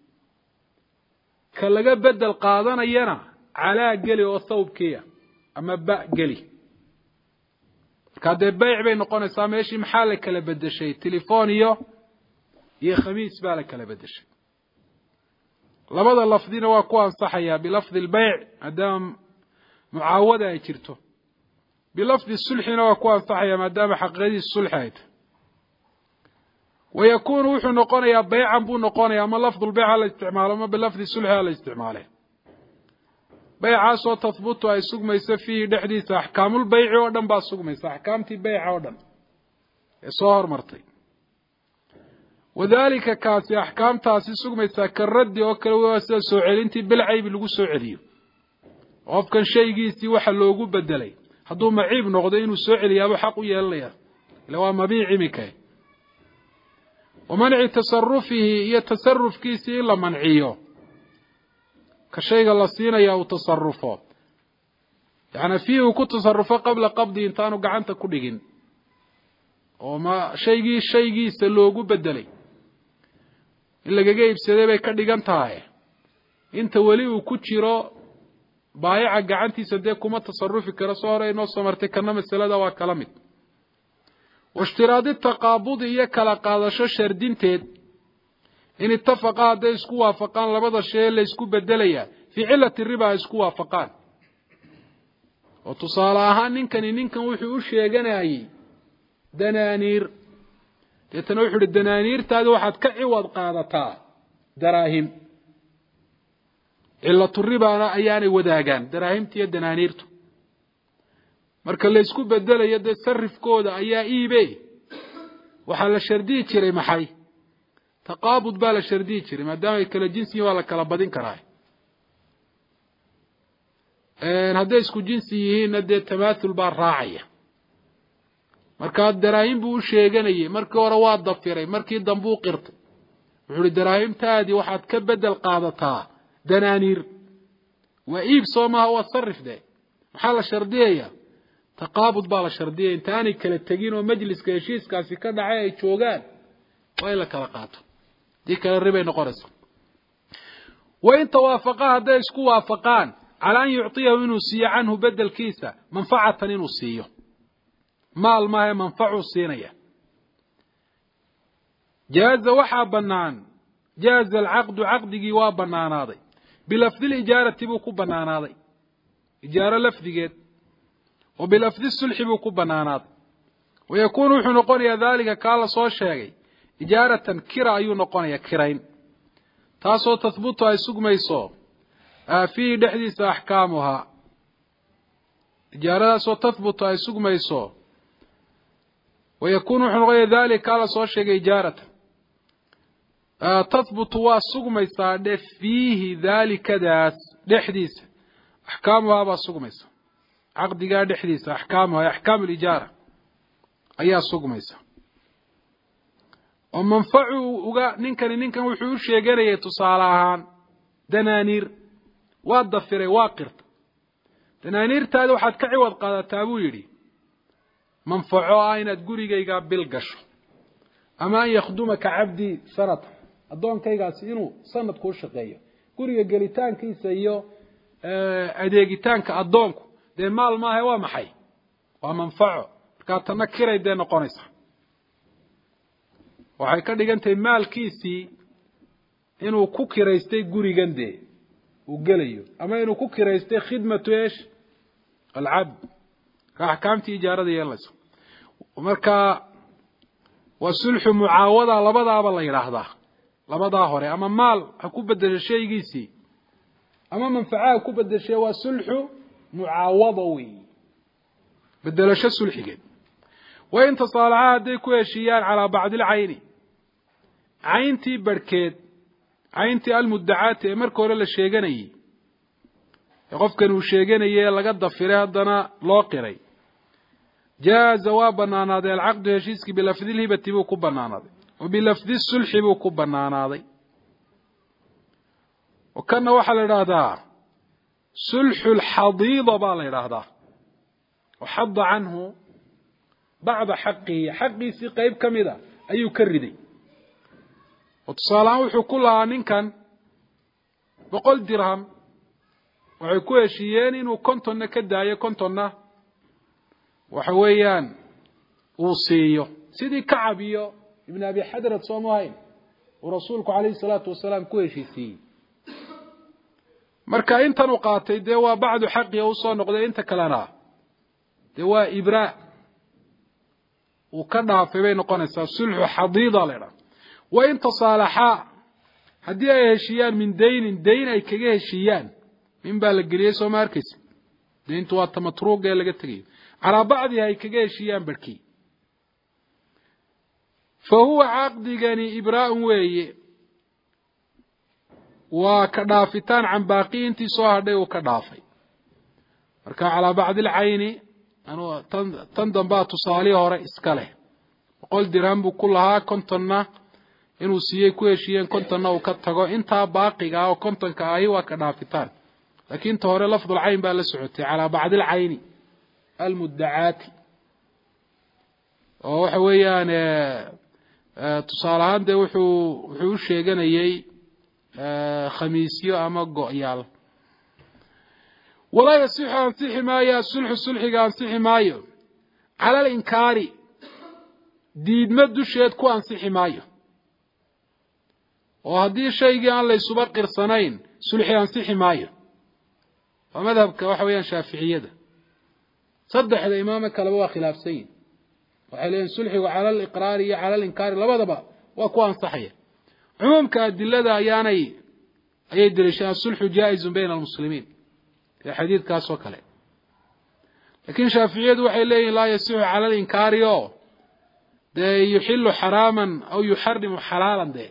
ka laga bedel qaadanayana calaa geli oo thawbkiiya ama ba geli markaa dee bayc bay noqonaysaa meeshii maxaa la kala bedeshay telefoon iyo iyo khamiis baa la kala bedeshay labada lafdina waa ku ansaxayaa bilafdi lbayc maadaama mucaawada ay jirto bilafdi sulxina waa ku ansaxayaa maadaama xaqiiqadiisa sulxi ay tahay wayakuunu wuxuu noqonayaa baycan buu noqonaya ama lafdulbayc ha la isticmaalo ama bilafdi sulxi ha la isticmaale baycaasoo tahbutu ay sugmayso fiihi dhexdiisa axkaamulbayci oo dhan baa sugmaysa axkaamtii bayca oo dhan ee soo hormartay wadalika kaasi axkaamtaasi sugmaysaa ka raddi oo kale waa sida soo celintii bilcaybi lagu soo celiyo qofkan shaygiisii waxa loogu bedelay hadduu maciib noqdo inuu soo celiyaaba xaq u yeelanaya ila waa mabiic imika wamanci tasarufihi iyo tasarufkiisii in la manciyo ka shayga la siinaya uu tasarufo yacni fiihi uu ku tasarufo qabla qabdi intaanu gacanta ku dhigin oo ma shaygii shaygiisa loogu bedelay in lagaga iibsaday bay ka dhigan tahay inta weli uu ku jiro baayaca gacantiisa dee kuma tasarufi karo soo hore inoo soo martay kana masalada waa kala mid washtiraadi taqaabudi iyo kala qaadasho shardinteed in ittafaqa hadday isku waafaqaan labada shay la isku bedelaya fii cilati riba ay isku waafaqaan oo tusaale ahaan ninkani ninkan wuxuu u sheeganayay danaaniir deetana wuxuu ihi danaaniirtaadi waxaad ka ciwad qaadataa daraahim cilatu ribana ayaanay wadaagaan daraahimta iyo danaaniirtu marka la isku bedelayo dee sarifkooda ayaa iibe waxaa la shardiyi jiray maxay taqaabud baa la shardiyi jiray maadaama ay kala jinsi waa la kala badin karaa hadday isku jinsi yihiinna dee tamaathul baa raacaya markaa daraahim buu u sheeganayay markii hore waa dafiray markii dambe u qirtay wuxuu uhi daraahimtaadii waxaad ka bedel qaadataa danaaniir waa iib soo maaha waa sarif de maxaa la shardiyaya taqaabud baa la shardiyaya intaanay kala tegin oo majliska heshiiskaasi ka dhacay ay joogaan waa in la kala qaato dii kale ribay noqonaysa wain tawaafaqa hadday isku waafaqaan calaa an yucطiyahu inuu siiyo canhu bedelkiisa manfacatan inuu siiyo maal maahae manfacuu siinaya jaaza waxaa banaan jaaza alcaqdu caqdigii waa banaanaaday bilafdi lijaarati buu ku banaanaaday ijaaro lafdigeed oo bilafdi sulxi buu ku banaanaaday wayakuunu wuxuu noqonayaa daalika kaa la soo sheegay ijaaratan kira ayuu noqonayaa kirayn taasoo tahbutu ay sugmayso fiihi dhexdiisa axkaamuhaa ijaaradaasoo tahbutu ay sugmayso wayakuunu wuxuu noqonayaa daalika kaa la soo sheegay ijaaratan tahbutu waa sugmaysaa dhe fiihi daalikadaas dhexdiisa axkaamuhaa baa sugmaysa caqdigaa dhexdiisa axkaamuhaa axkaam alijaara ayaa sugmaysa oo manfacu uga ninkani ninkan wuxuu u sheeganayay tusaale ahaan danaaniir waa dafiray waa qirta danaaniirtaada waxaad ka ciwad qaadataa buu yidhi manfaco ah inaad gurigayga bil gasho ama an yakhdumaka cabdii sanata addoonkaygaasi inuu sanad kuu shaqeeyo guriga gelitaankiisa iyo adeegitaanka addoonku dee maal maaha waa maxay waa manfaco markaa tanna kiray dee noqonaysa waxay ka dhigan tahay maalkiisii inuu ku kiraystay gurigan dee uu gelayo ama inuu ku kiraystay khidmatu eesh alcabd ka axkaamtii ijaarada yeelanayso marka waa sulxu mucaawada labadaaba la yidhaahdaa labadaa hore ama maal ha ku bedesho shaygiisii ama manfaca ha ku bedeshe waa sulxu mucaawada wey bedelasho sulxigeed wain tasaalaxa hadday ku heshiiyaan calaa bacdi alcayni cayntii barhkeed cayntii almuddacaati ee marka hore la sheeganayey ee qofkan uu sheeganayay laga dafiray haddana loo qiray jaaza waa banaanaaday alcaqdu heshiiskii bilafdi lhibati buu ku banaanaaday wa bilafdi sulxi buu ku banaanaaday oo kanna waxaa la idhaahdaa sulxu lxadiida baa la idhaahdaa oo xada canhu bacda xaqihi xaqiisii qeyb ka mida ayuu ka riday oo tusaalehaan wuxuu ku lahaa ninkan boqol dirham waxay ku heshiiyeen inuu kontonna ka daayo kontonna waxa weeyaan uu siiyo sidii kacab iyo ibn abi xadrad soomu ahayn uu rasuulku calayhi salaatu wasalaam ku heshiisiiyey marka intan uu qaatay dee waa bacdu xaqi u soo noqday inta kalena dee waa ibraa uu ka dhaafay bay noqonaysaa sulxu xadiida leedha wa in tasaalaxaa haddii ay heshiiyaan min daynin dayn ay kaga heshiiyaan min baa la geliyey soo ma arkaysa dayntu waa tamatruuq ee laga tegayo calaa bacdiha ay kaga heshiiyaan barhkii fa huwa caqdigani ibraa'un weeye waa ka dhaafitaan can baaqi intii soo hadhay uu ka dhaafay marka calaa bacdi alcayni anuu tan tan dambaa tusaalihii hore iska leh boqol dirham buu ku lahaa kontonna inuu siiyey ku heshiiyeen kontonna uu ka tago intaa baaqiga ah oo kontonka ahi waa ka dhaafitaan laakiin ta hore lafdulcayn baa la socotay calaa bacdi alcayni almuddacaati oo waxa weeyaan tusaale ahaan dee wuxuu wuxuu u sheeganayey khamiisyo ama go-yaal walaa yasixu ansixi maayo asulxu sulxiga ansixi maayo cala alinkaari diidma dusheed ku ansixi maayo oo haddii shaygii aan laysuba qirsanayn sulxi ansixi maayo waa madhabka waxa weeyaan shaaficiyada saddexda imaamo kaleba waa khilaafsan yihin waxay leeyihin sulxigu cala aliqraari iyo cala alinkaari labadaba waa ku ansaxaya cumuumka adilada ayaanay ayay daliishadaan sulxu jaa-izun bayna almuslimiin ee xadiidkaasoo kale laakiin shaaficiyadu waxay leeyihin laa yasixu cala alinkaari oo dee yuxilu xaraaman aw yuxarimu xalaalan dee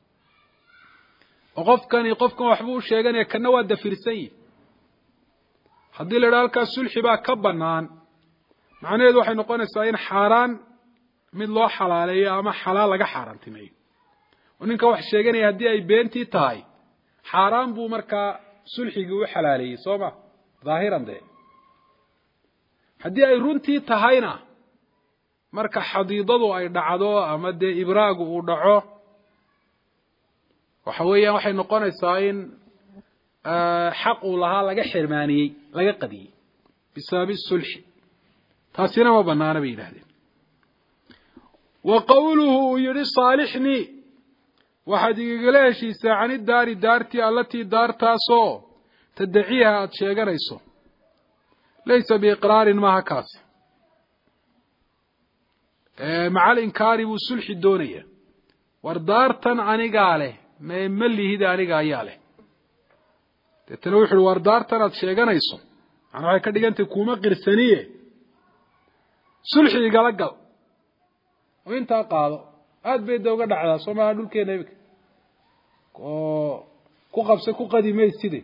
oo qofkani qofkan waxbuu u sheeganaya kana waa dafirsan yihin haddii la idhaha halkaas sulxi baa ka banaan macnaheedu waxay noqonaysaa in xaaraan mid loo xalaaleeyo ama xalaal laga xaaraantimeeyo oo ninka wax sheeganaya haddii ay beentii tahay xaaraan buu markaa sulxigii u xalaaleeyey soo ma dhaahiran dee haddii ay runtii tahayna marka xadiidadu ay dhacdo ama dee ibraagu uu dhaco waxa weeyaan waxay noqonaysaa in xaq uu lahaa laga xirmaaniyey laga qadiyey bisababi sulxi taasina ma banaana bay yidhahdeen wa qowluhu uu yihi saalixnii waxaad igagala heshiisaa cani daari daartii allatii daartaasoo tadaciiha aada sheeganayso laysa biiqraarin maaha kaasi maca alinkaari buu sulxi doonaya war daartan anigaa leh me ma lihida aniga ayaa leh deetana wuxu uhi war daartan aada sheeganayso macnaa waxay ka dhigantahay kuuma qirsaniye sulxi igala gal oo intaa qaado aada bay da uga dhacdaa soo maaha dhulkeena imika oo ku qabsa ku qadi mayside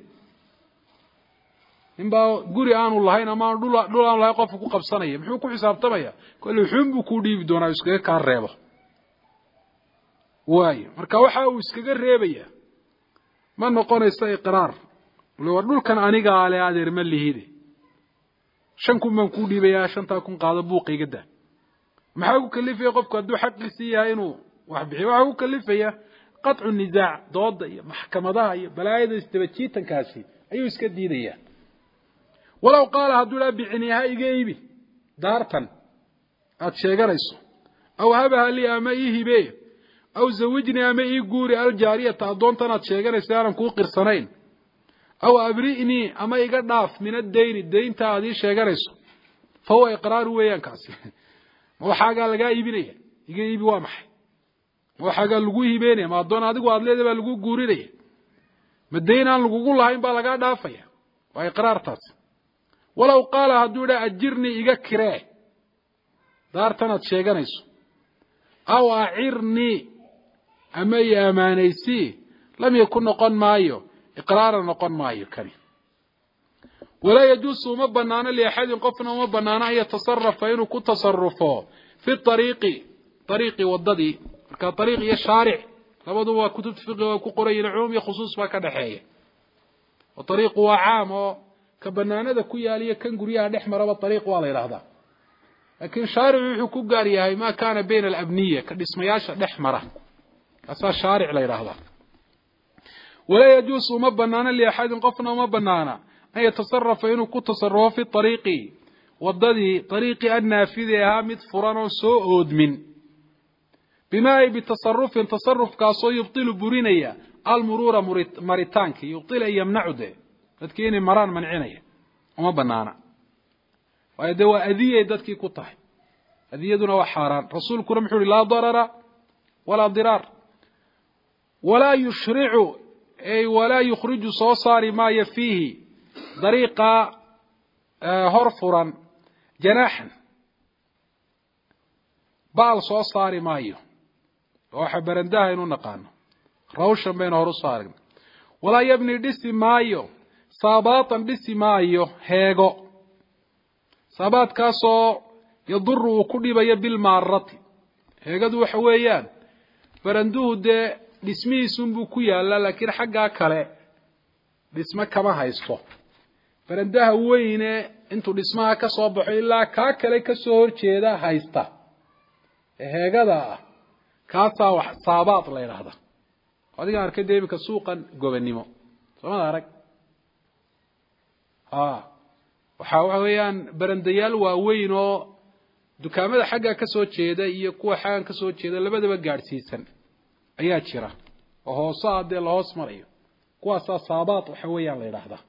ninbaa guri aanu lahayn ama aan dhul dhul aanu lahayn qofka ku qabsanaya muxuu ku xisaabtamaya kolle xun buu kuu dhiibi doonaa iskaga kaa reebo waayo marka waxa uu iskaga reebaya ma noqonayso iqraar war dhulkan anigaa le adeer ma lihide shan kun baan ku dhiibayaa shantaa kun qaado buuqiga daa maxaa ku kalifaya qofku hadduu xaqiisi yahay inuu wax bixiyo waxa ku kalifaya qat'u nizaac dooda iyo maxkamadaha iyo balaayada isdabajiitankaasi ayuu iska diidaya walaw qaala hadduu la biciniha iga iibi daartan aad sheeganayso aw habaha li ama ihibe aw zawijni ama ii guuri aljaariyata adoontan aad sheeganayso aanan kuu qirsanayn aw abri'ni ama iga dhaaf min ad-dayni daynta aad ii sheeganayso fa huwa iqraar weeyaan kaasi waxaaga laga iibinaya iga iibi waa maxay waxaaga lagu hiibeynaya ma adoon adigu aad leedahay baa lagu guurinaya ma dayn aan lagu lahayn baa laga dhaafaya waa iqraartaas walaw qaala hadduu dha ajirni iga kiree daartan aad sheeganayso aw acirni ama i amaanaysi lam yakun noqon maayo iqraara noqon maayo kani walaa yajuusu uma banaano liaxadin qofna uma banaano an yatasarafa inuu ku tasarufo fi ariiqi ariiqi wadadii marka ariiq iyo shaaric labaduba waa kutubta fiqiga oo ku qorayin cumuum iyo khusuus baa ka dhaxeeya oo ariiqu waa caam oo ka banaanada ku yaaliya kan guryaha dhex maraba ariiq waa la yidhaahdaa laakiin shaaric wuxuu ku gaar yahay ma kaana bayna alabniya ka dhismayaasha dhex mara kaasaa shaaric la yidhaahdaa walaa yajuusu uma banaano liaxadin qofna uma banaana an yatasarafa inuu ku tasarufo fi ariiqi wadadii ariiqii annaafidi ahaa mid furan oo soo oodmin bima ay bitasarufin tasarufkaasoo yubtilu burinaya almuruura maritaanki yubtila yamnacu de dadkii inay maraan mancinaya uma banaana waayo dee waa adiyay dadkii ku tahay adiyaduna waa xaaraan rasuulkuna muxuu yihi laa darara walaa diraar walaa yushricu ay walaa yukhriju soo saari maayo fiihi dariiqa hor furan janaaxan baal soo saari maayo waxa barandaha inuu naqaano rawshan bayna hor u saareen walaa yabni dhisi maayo saabatan dhisi maayo heego saabaadkaasoo yaduru uu ku dhibayo bilmaarati heegadu waxa weeyaan baranduhu dee dhismihiisunbuu ku yaallaa laakiin xaggaa kale dhismo kama haysto barandaha weyne intuu dhismaha ka soo baxo ilaa kaa kale ka soo horjeeda haysta heegada ah kaasaa wax saabaad la yidhaahda adiga arkay dee iminka suuqan gobannimo soomada arag ha waxaa waxa weeyaan barandayaal waaweyn oo dukaamada xagga ka soo jeeda iyo kuwa xaggan ka soo jeeda labadaba gaadhsiisan ayaa jira oo hoosaa dee la hoos marayo kuwaasaa saabaad waxa weeyaan la yidhaahdaa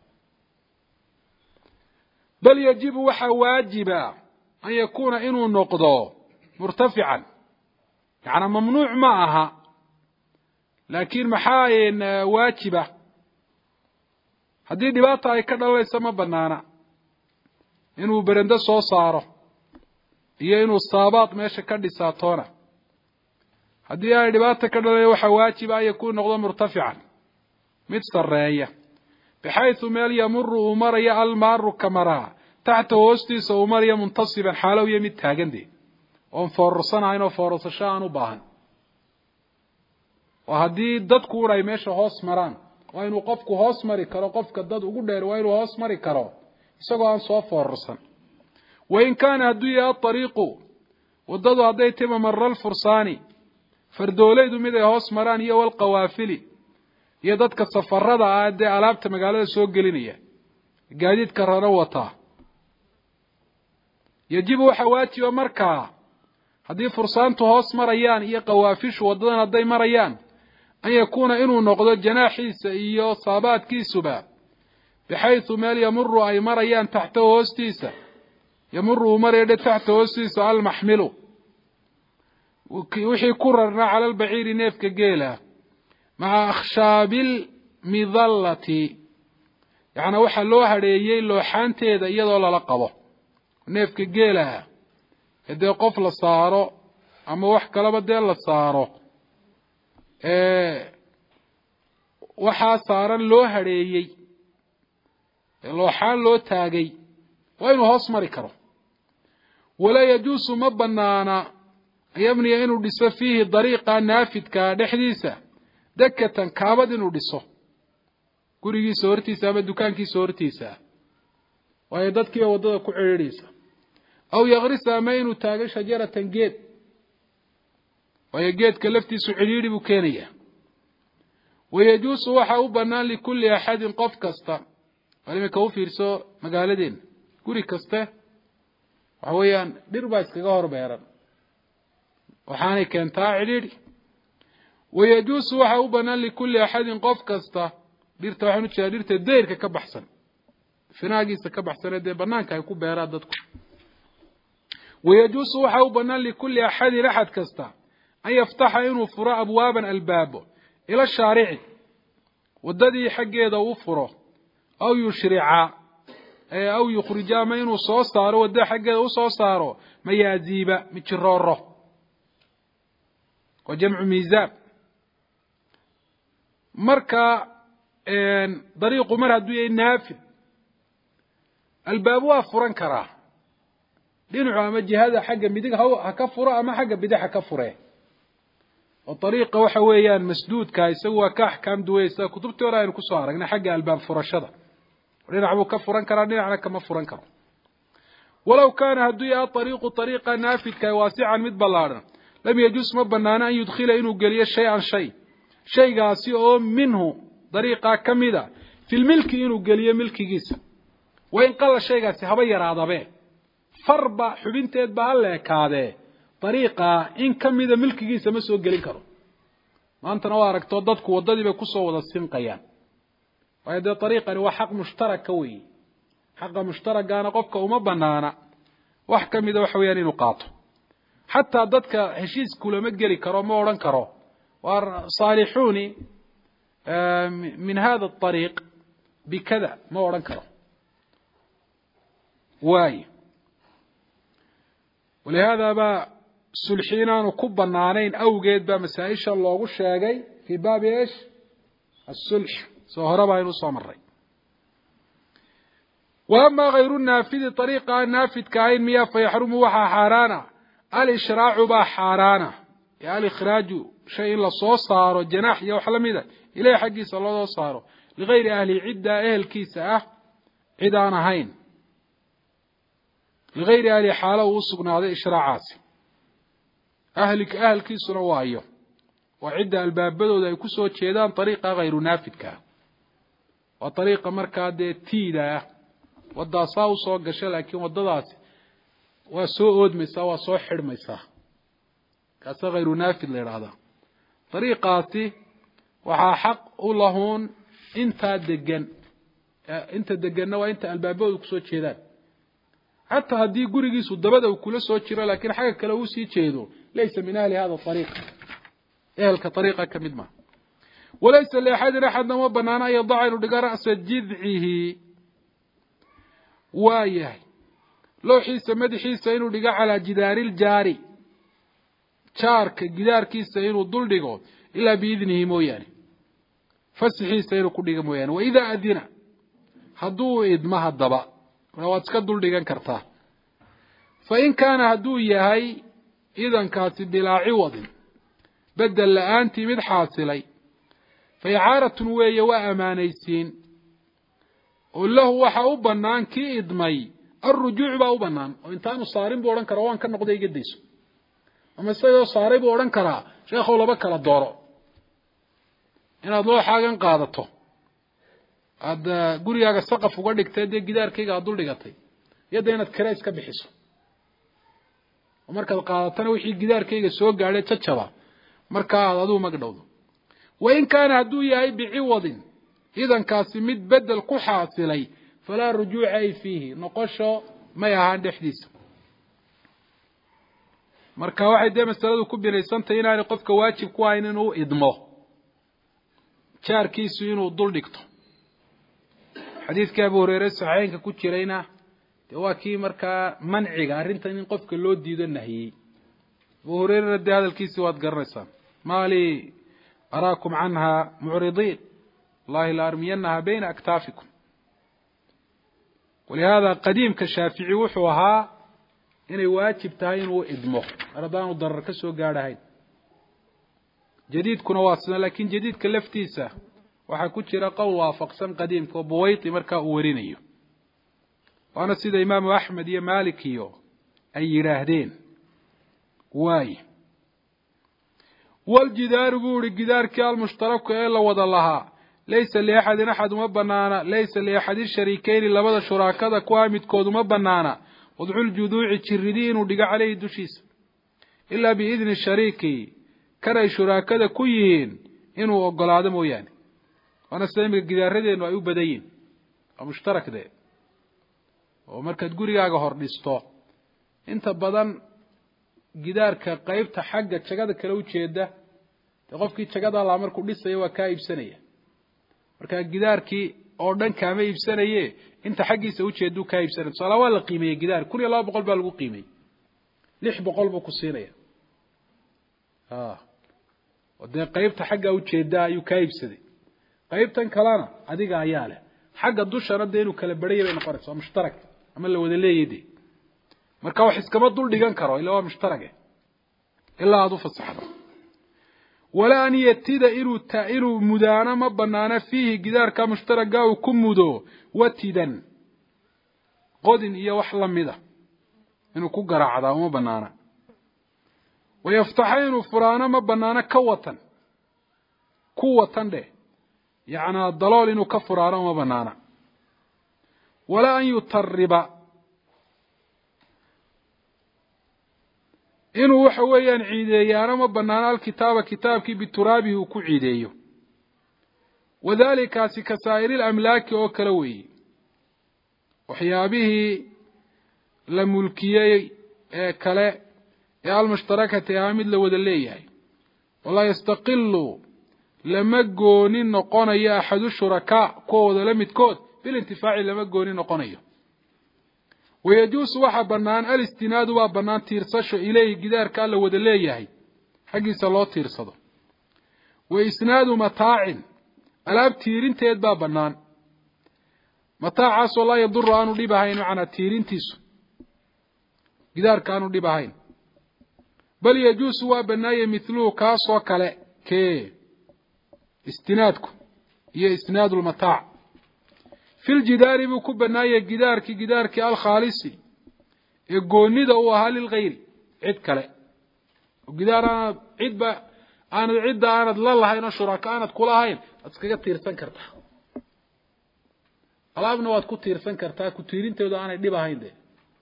bal yajibu waxaa waajiba an yakuuna inuu noqdo murtafican yacni mamnuuc ma aha laakiin maxaa waajiba haddii dhibaata ay ka dhalanaysa ma banaana inuu berendo soo saaro iyo inuu saabaad meesha ka dhisaatoona haddii ay dhibaata ka dhalaya waxaa waajiba an yakuun noqdo murtafican mid sareeya bixayثu meel yamuru uu maraya almaaru ka maraa taxta hoostiisa uu maraya muntasiban xaalow iyo mid taagande oon foorarsanahayn oo foorasasho aan u baahan oo haddii dadku un ay meesha hoos maraan waa inuu qofku hoos mari karo qofka dad ugu dheer waa inuu hoos mari karo isagoo aan soo foorarsan wain kaana hadduu yahay ariiqu wadadu hadday tima mara alfursaani fardoolaydu mid ay hoos maraan iyo walqawaafili iyo dadka safarada ah dee alaabta magaalada soo gelinaya gaadiidka rana wataa yajibu waxaa waajiba markaa haddii fursaantu hoos marayaan iyo qawaafishu wadadan hadday marayaan an yakuuna inuu noqdo janaaxiisa iyo saabaadkiisuba bixayثu meel yamuru ay marayaan taxta hoostiisa yamuru uu maraya dhe taxta hoostiisa almaxmilu wixii ku rarnaa cala albaciiri neefka geela maca akhshaabilmidallati yacni waxaa loo hadheeyey looxaanteeda iyadoo lala qabo neefka geelaha ee dee qof la saaro ama wax kalaba dee la saaro waxaa saaran loo hadheeyey looxaan loo taagay waa inuu hoos mari karo walaa yajuusu ma banaana an yabniya inuu dhiso fiihi dariiqa naafidka dhexdiisa dakatan kaabad inuu dhiso gurigiisa hortiisa ama dukaankiisa hortiisa waayo dadkii wadada ku ciriiraysa aw yaqrisa ma inuu taago shajaratan geed waayo geedka laftiisu ciriiri buu keenayaa wayajuusu waxa u bannaan likulli axadin qof kasta imika u fiirso magaaladeen guri kaste waxa weeyaan dhir baa iskaga hor beeran waxaanay keentaa ciriiri wayajuusu waxa u bannaan likulli axadin qof kasta dhirta waxaanu jeedaa dhirta dayrka ka baxsan finaagiisa ka baxsan ee banaanka ay ku beeraan dadku wayajuusu waxa u bannaan likulli axadin axad kasta an yaftaxa inuu furo abwaaban albaabo ila shaarici wadadii xaggeeda uu furo aw yushrica aw yukhrija ma inuu soo saaro wadada xaggeeda uu soo saaro mayaaziiba mijirooro wa jamcu miizaab marka dariiqu mar hadduu yahay naafid albaab waa furan karaa dhinacu ama jihada xagga midig ha ka furo ama xagga bidix ha ka fure oo dariiqa waxa weeyaan masduudka isagu waa ka axkaam duwaysa kutubtii hore aynu kusoo aragnay xagga albaab furashada dhinac buu ka furan karaa dhinacna kama furan karo walow kaana hadduu yahay dariiqu dariiqa naafidka waasican mid ballaadhan lam yajuus ma banaana an yudkhila inuu geliyo shay-an shay shaygaasi oo minhu dariiqaa ka mida filmilki inuu geliyo milkigiisa waa in qalla shaygaasi haba yaraadabe farba xubinteed baa ha leekaadee dariiqaa in ka mida milkigiisa ma soo gelin karo maantana waa aragto dadku waddadii bay kusoo wada sinqayaan waayo dee dariiqani waa xaq mushtaraka weeye xaqa mushtaragaana qofka uma banaana wax ka mida waxa weeyaan inuu qaato xataa dadka heshiis kulama geli karo ma odhan karo waa saalixuuni min hada الطريق بكذا ما odhan karo waayo ولهذا ba sulxiinaanu ku banaanayn awgeed baa masaa-isha loogu sheegay fii baabi ايش الsulx soo hore baa inuu soo maray وأما غayru naafidi طريiqa naafidka ahayn miya fayaxrumu waxaa xaaraana alshraacu baa xaaraana alikhraaju shay in lasoo saaro janaax iyo wax lamida ilahay xaggiisa loo saaro ligayri ahli cidda ehelkiisa ah cid aan ahayn ligayri ahli xaalo uu sugnaaday ishraacaasi ahlik ahalkiisuna waayo waa cidda albaabadooda ay kusoo jeedaan dariiqa hayru naafidka waa dariiqa markaa dee tiida ah wadaasaa usoo gasha laakiin wadadaasi waa soo oodmaysaa waa soo xidhmaysaa kaasa hayru naafid la yidhaahdaa dariiqaasi waxaa xaq u lahuun intaa degan inta deganna waa inta albaabadooda kusoo jeedaan xataa haddii gurigiisu dabada uu kula soo jiro laakiin xagga kale uu sii jeedo laysa min ahli hada ariiq ehelka ariiqa ka mid maha walaysa liaxadin axadna uma banaana an yadaca inuu dhiga ra'sa jidcihi waa yahay looxiisa madaxiisa inuu dhigo calaa jidaari ljaari jaarka gidaarkiisa inuu dul dhigo ilaa biidnihi mooyaane fasixiisa inuu ku dhigo mooyaane waidaa adina hadduu idmo haddaba waad iska dul dhigan kartaa fain kaana hadduu yahay idankaasi bilaa ciwadin bedel la-aantii mid xaasilay fa icaaratun weeye waa amaanaysiin oo lahu waxa u bannaan kii idmay alrujuuc baa u bannaan oo intaanu saarin buu odhan karaa waan ka noqday iga dayso ama isagoo saaray buu odhan karaa sheekhow laba kala dooro inaad looxaagan qaadato aada gurigaaga saqaf uga dhigtay dee gidaarkayga aad dul dhigatay iyadda inaad kira iska bixiso oo markaad qaadatana wixii gidaarkayga soo gaadhay jajaba markaa aad adigu magdhowdo wain kaana hadduu yahay biciwadin idankaasi mid bedel ku xaasilay falaa rujuuca ay fiihi noqosho may ahaan dhexdiisa marka waxay dee masaladu ku binaysantahay inaanay qofka waajib ku ahayn inuu idmo jaarkiisu inuu dul dhigto xadiidkii abu hureyre saxiixeynka ku jirayna dee waa kii markaa manciga arrintan in qofka loo diido nahiyey abu hureyrena dee hadalkiisii waad garanaysaan maali araakum canha mucridiin wallahi la armiyanaha bayna aktaafikum walihaada qadiimka shaafici wuxuu ahaa inay waajib tahay inuu idmo mar haddaanu darar ka soo gaadhahayn jadiidkuna waa sida laakiin jadiidka laftiisa waxaa ku jira qowl waafaqsan qadiimka oo buwayti markaa uu warinayo waana sida imaamu axmed iyo maalik iyo ay yidhaahdeen waaye waljidaaru buu ihi gidaarkii almushtaraku ee la wada lahaa laysa liaxadin axad uma banaana laysa liaxadi shariikeyni labada shuraakada kuwaa midkood uma banaana wadculjuduuci jiridii inuu dhigo caleyhi dushiisa ilaa biidni shariiki kan ay shuraakada ku yihiin inuu ogolaado mooyaane waana sida imika gidaaradeennu ay u badan yihin waa mushtarakdee oo markaad gurigaaga hor dhisto inta badan gidaarka qaybta xagga jagada kale ujeeda dee qofkii jagada laa markuu dhisayo waa kaa iibsanaya markaa gidaarkii oo dhan kaama iibsanaye inta xaggiisa ujeeduu kaa iibsanaya tusaala waa la qiimeeyey gidaar kun iyo laba boqol baa lagu qiimeeyey lix boqol buu ku siinaya o dee qaybta xagga ujeedaa ayuu kaa iibsaday qaybtan kalena adiga ayaa leh xagga dushana dee inuu kala barhaya bay noqonaysa waa mushtarak ama la wada leeyahy de marka wax iskama dul dhigan karo ila waa mushtarage ilaa aada u fasaxdo walaa an yatida inuu ta inuu mudaano ma banaana fiihi gidaarka mushtaraga uu ku mudo watidan qodin iyo wax lamida inuu ku garaacdaa uma banaana wayaftaxa inuu furaano ma banaana ka watan ku watan dheh yacnaa dalool inuu ka furaano uma banaana walaa an yutariba inuu waxa weeyaan ciideeyaana ma banaana alkitaaba kitaabkii bituraabihi uu ku ciideeyo wadalikaasi ka saa'iri lamlaaki oo kale weeye waxyaabihii la mulkiyey ee kale ee almushtarakati ahaa mid la wada leeyahay walaa yastaqilu lama gooni noqonayo axadu shurakaa kuwooda la midkood bilintifaaci lama gooni noqonayo wayajuusu waxaa bannaan alistinaadu waa bannaan tiirsasho ileyhi gidaarka alla wada leeyahay xaggiisa loo tiirsado wa isnaadu mataacin alaab tiirinteed baa bannaan mataacaasoo laa yaduru aanu dhib ahayn macnaa tiirintiisu gidaarka aanu dhib ahayn bal yajuusu waa bannaaye mithluhu kaasoo kale kee istinaadku iyo isnaadu lmataac fi ljidaari buu ku bannaayay gidaarkii gidaarkii alkhaalisi ee goonida uu ahaa lilgayri cid kale oo gidaar aanad cidba aanad cidda aanad la lahayn oo shuraka aanad kula hayn waad iskaga tiirsan kartaa alaabna waad ku tiirsan kartaa ku tiirinteedu aanay dhib ahayn de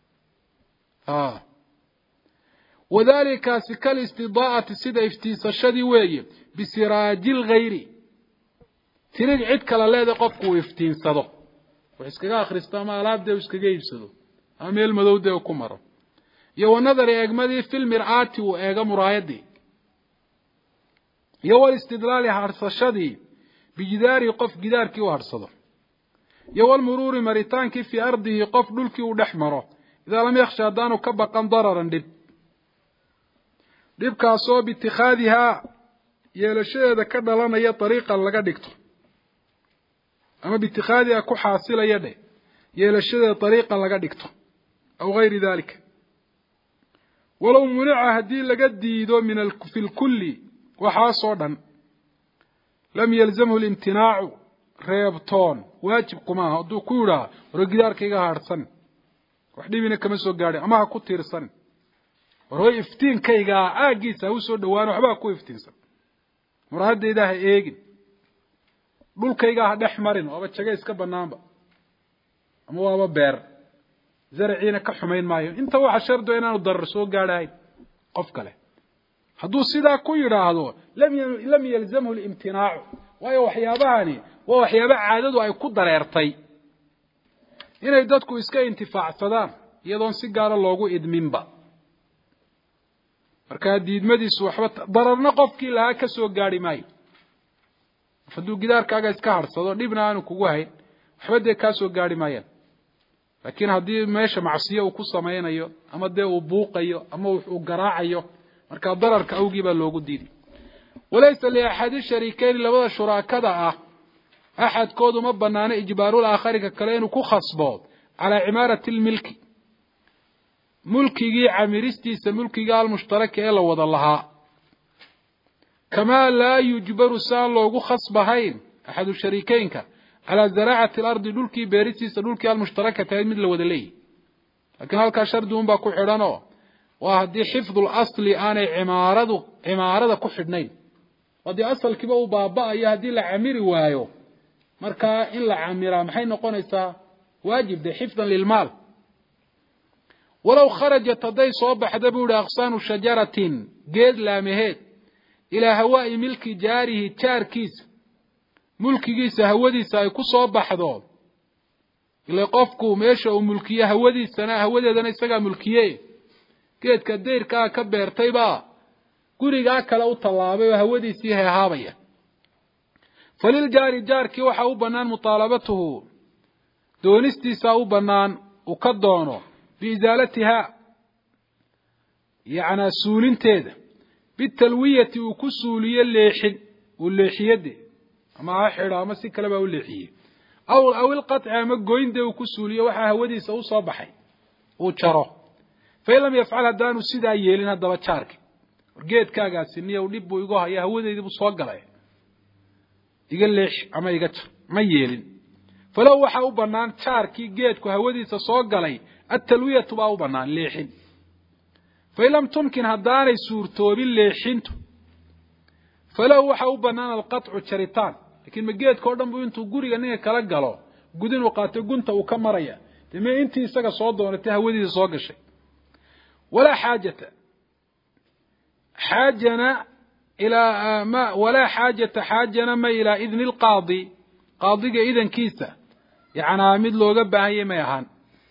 wadalikaasi kalistidaa'ati sida iftiinsashadii weeye bisiraaji lgayri tirig cid kale leeda qofku uu iftiinsado wax iskaga akhristo ama alaabdee uu iskaga iibsado ama meel madowdee uu ku maro iyo wanadari eegmadii fil mir'aati uu eego muraayadii iyo walistidlaali harsashadii bijidaarii qof gidaarkii u harsado iyo walmuruuri maritaankii fii ardihi qof dhulkii uu dhex maro idaa lam yakhsha haddaanu ka baqan dararan dhib dhibkaasoo biitikhaadihaa yeelashadeeda ka dhalanaya dariiqan laga dhigto ama biitikhaadiha ku xaasilaya dheh yeelashadeeda dariiqan laga dhigto aw gayri dalika walow munica haddii laga diido min fi lkulli waxaasoo dhan lam yalzamhu limtinaacu reebtoon waajib kumaaha hadduu ku yidhaaha waro gidaarkaiga haadhsan wax dhibina kama soo gaadhin ama ha ku tiirsan war way iftiinkaygaa aaggiisa ha u soo dhawaano waxba ha ku iftiinsan muraahadayda ha eegin dhulkaygaa ha dhex marin waaba jaga iska banaanba ama waaba beer zaraciina ka xumayn maayo inta waxa shardo inaanu darar soo gaadhahayn qof kale hadduu sidaa ku yidhaahdo lam yalzamhu limtinaacu waayo waxyaabahani waa waxyaaba caadadu ay ku dareertay inay dadku iska intifaacsadaan iyadoon si gaara loogu idminba markaa diidmadiisu waxba dararna qofkii lahaa ka soo gaadhi maayo hadduu gidaarkaaga iska harsado dhibna aanu kugu hayn waxba dee kaa soo gaadhi maayaan laakiin haddii meesha macsiyo uu ku samaynayo ama dee uu buuqayo ama uu garaacayo markaa dararka awgii baa loogu diiday walaysa liaxadi shariikeyni labada shuraakada ah axadkoodu ma banaano ijbaarul aakhariga kale inuu ku khasbo calaa cimaarati lmilki mulkigii camiristiisa mulkiga almushtaraka ee la wada lahaa kamaa laa yujbaru saan loogu khasbahayn axadu shariikeynka على زراعة الأرض دولكي بيريسيس دولكي المشتركة تهي مثل ودلي لكن هالكا شردون باكو حرانو وهدي حفظ الأصل آني عمارة عمارة كحدنين ودي أصل كيبا بابا يهدي لعمير وايو مركا إلا عميرا محين نقونيسا واجب دي حفظا للمال ولو خرجت تضي صوبح دبور أغصان شجرة قيد لامهيد إلى هواء ملك جاره تاركيس ملكيسا هوديسا ay ku soo baxdo ilaa qofku meesha uu mulkiyo hawadiisana hawadeedana isaga mulkiye geedka deyrka ka beertay ba guriga kale u talaabay hawadiisii heehaabaya falil jaari jaarkii waxa uu banaan mutalabatuhu doonistiisa u banaan u ka doono biizalatiha yaana suulinteeda bitalwiyati uu ku suuliyo leexin uu leexiyade ama xira ama si kale ba u leexiye aw aw القطع ama gooynde uu ku suuliyo waxa hawadiisa u soo baxay uu jaro faylam yafcal hadanu sida yeelin hadaba jaarki geedkaaga siniyo dib buu igu haya hawadeedii buu soo galay iga leex ama iga jar ma yeelin falaw waxa u banaan jaarki geedku hawadiisa soo galay at-talwiyatu ba u banaan leexin faylam tumkin hadaanay suurtoobin leexintu falaw waxa u banaan القطع jaritaan لكن مجيد كودن بو intuu guriga ninka kala galo gudin uu qaato gunta uu ka maraya timo intii isaga soo doonatay hawadiisa soo gashay wala haajata haajana ila ma wala haajata haajana ma ila idn alqaadi qaadiga idan kiisa yaana mid looga baahayay ma yahan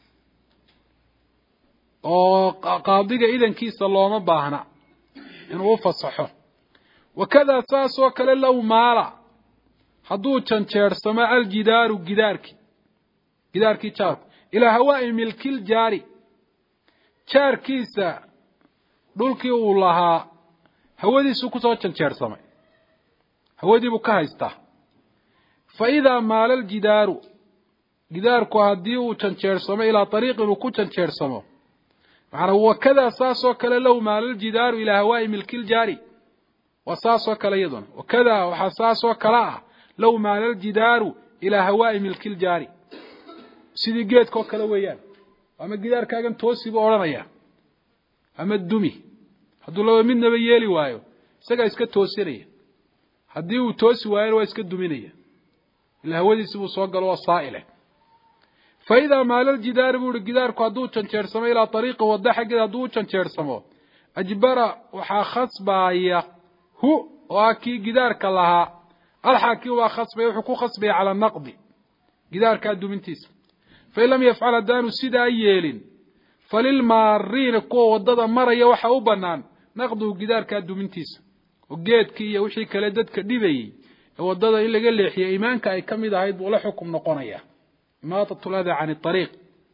oo qaadiga idan kiisa looma baahna inuu fasaxo wakada saasoo kale law maala hadduu janjeersamo aljidaaru gidaarki gidaarkii jaarku ilaa hawaa'i milkil jaari jaarkiisa dhulkii uu lahaa hawadiisu ku soo janjeersamay hawadii buu ka haystaa fa idaa maala aljidaaru gidaarku haddii uu janjeersamo ilaa ariiqin uu ku janjeersamo macnaa wakada saasoo kale low maala aljidaaru ilaa hawaa'i milkil jaari وساسو كلا يدون وكذا وحساسو كلا لو مال الجدار إلى هواء ملك الجاري سيدي جيت كو كلا ويان أما الجدار كاغن توسي بأورانيا أما الدمي هدو لو من نبيالي وايو ساقا اسكا توسيريا هديو توسي وايو اسكا الدمينيا الهواء دي سيبو صوغل وصائله فإذا مال الجدار بور الجدار كو هدو چنچير سمو إلى طريق وضحا كده هدو چنچير سمو أجبر وحا خصبايا هو واكي جدار كلها الحاكي وخصبه وحكو خصبه على النقد جدار كادو من تيس فإن لم يفعل الدان سيدا ييلين فللمارين كو ودد مريا وحا u banaan naqdu جدار كادو من تيس وجيدكي wixii kala dadka dhibay wadada in laga leexiyo iimaanka ay kamid ahayd buu la xukum noqonaya maata tulada aan الطريق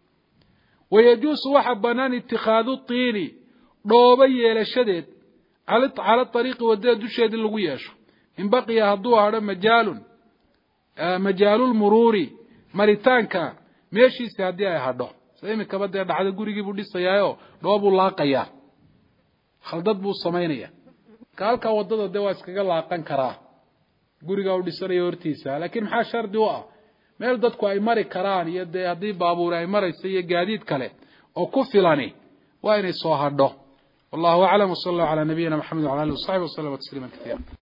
ويجوز waxa banaan اتخاذ الطين dhooba yeelashadeed على على الطريق ودد دشيد lagu yeesho in baqiya haduu hado majaalun majaalul mururi maritaanka meeshiisa hadii ay hado saymi kabada dhacda gurigii buu dhisayaayo dhoobu laaqaya khaldad buu sameeynaya kaalka wadada de waa iskaga laaqan karaa guriga uu dhisanayo hortiisa laakiin maxaa shardi u ah meel dadku ay mari karaan iyo de hadii baabuur ay marayso iyo gaadiid kale oo ku filani waa inay soo hadho والله أعلم وصلى الله على نبينا محمد وعلى آله وصحبه وسلم تسليما كثيرا.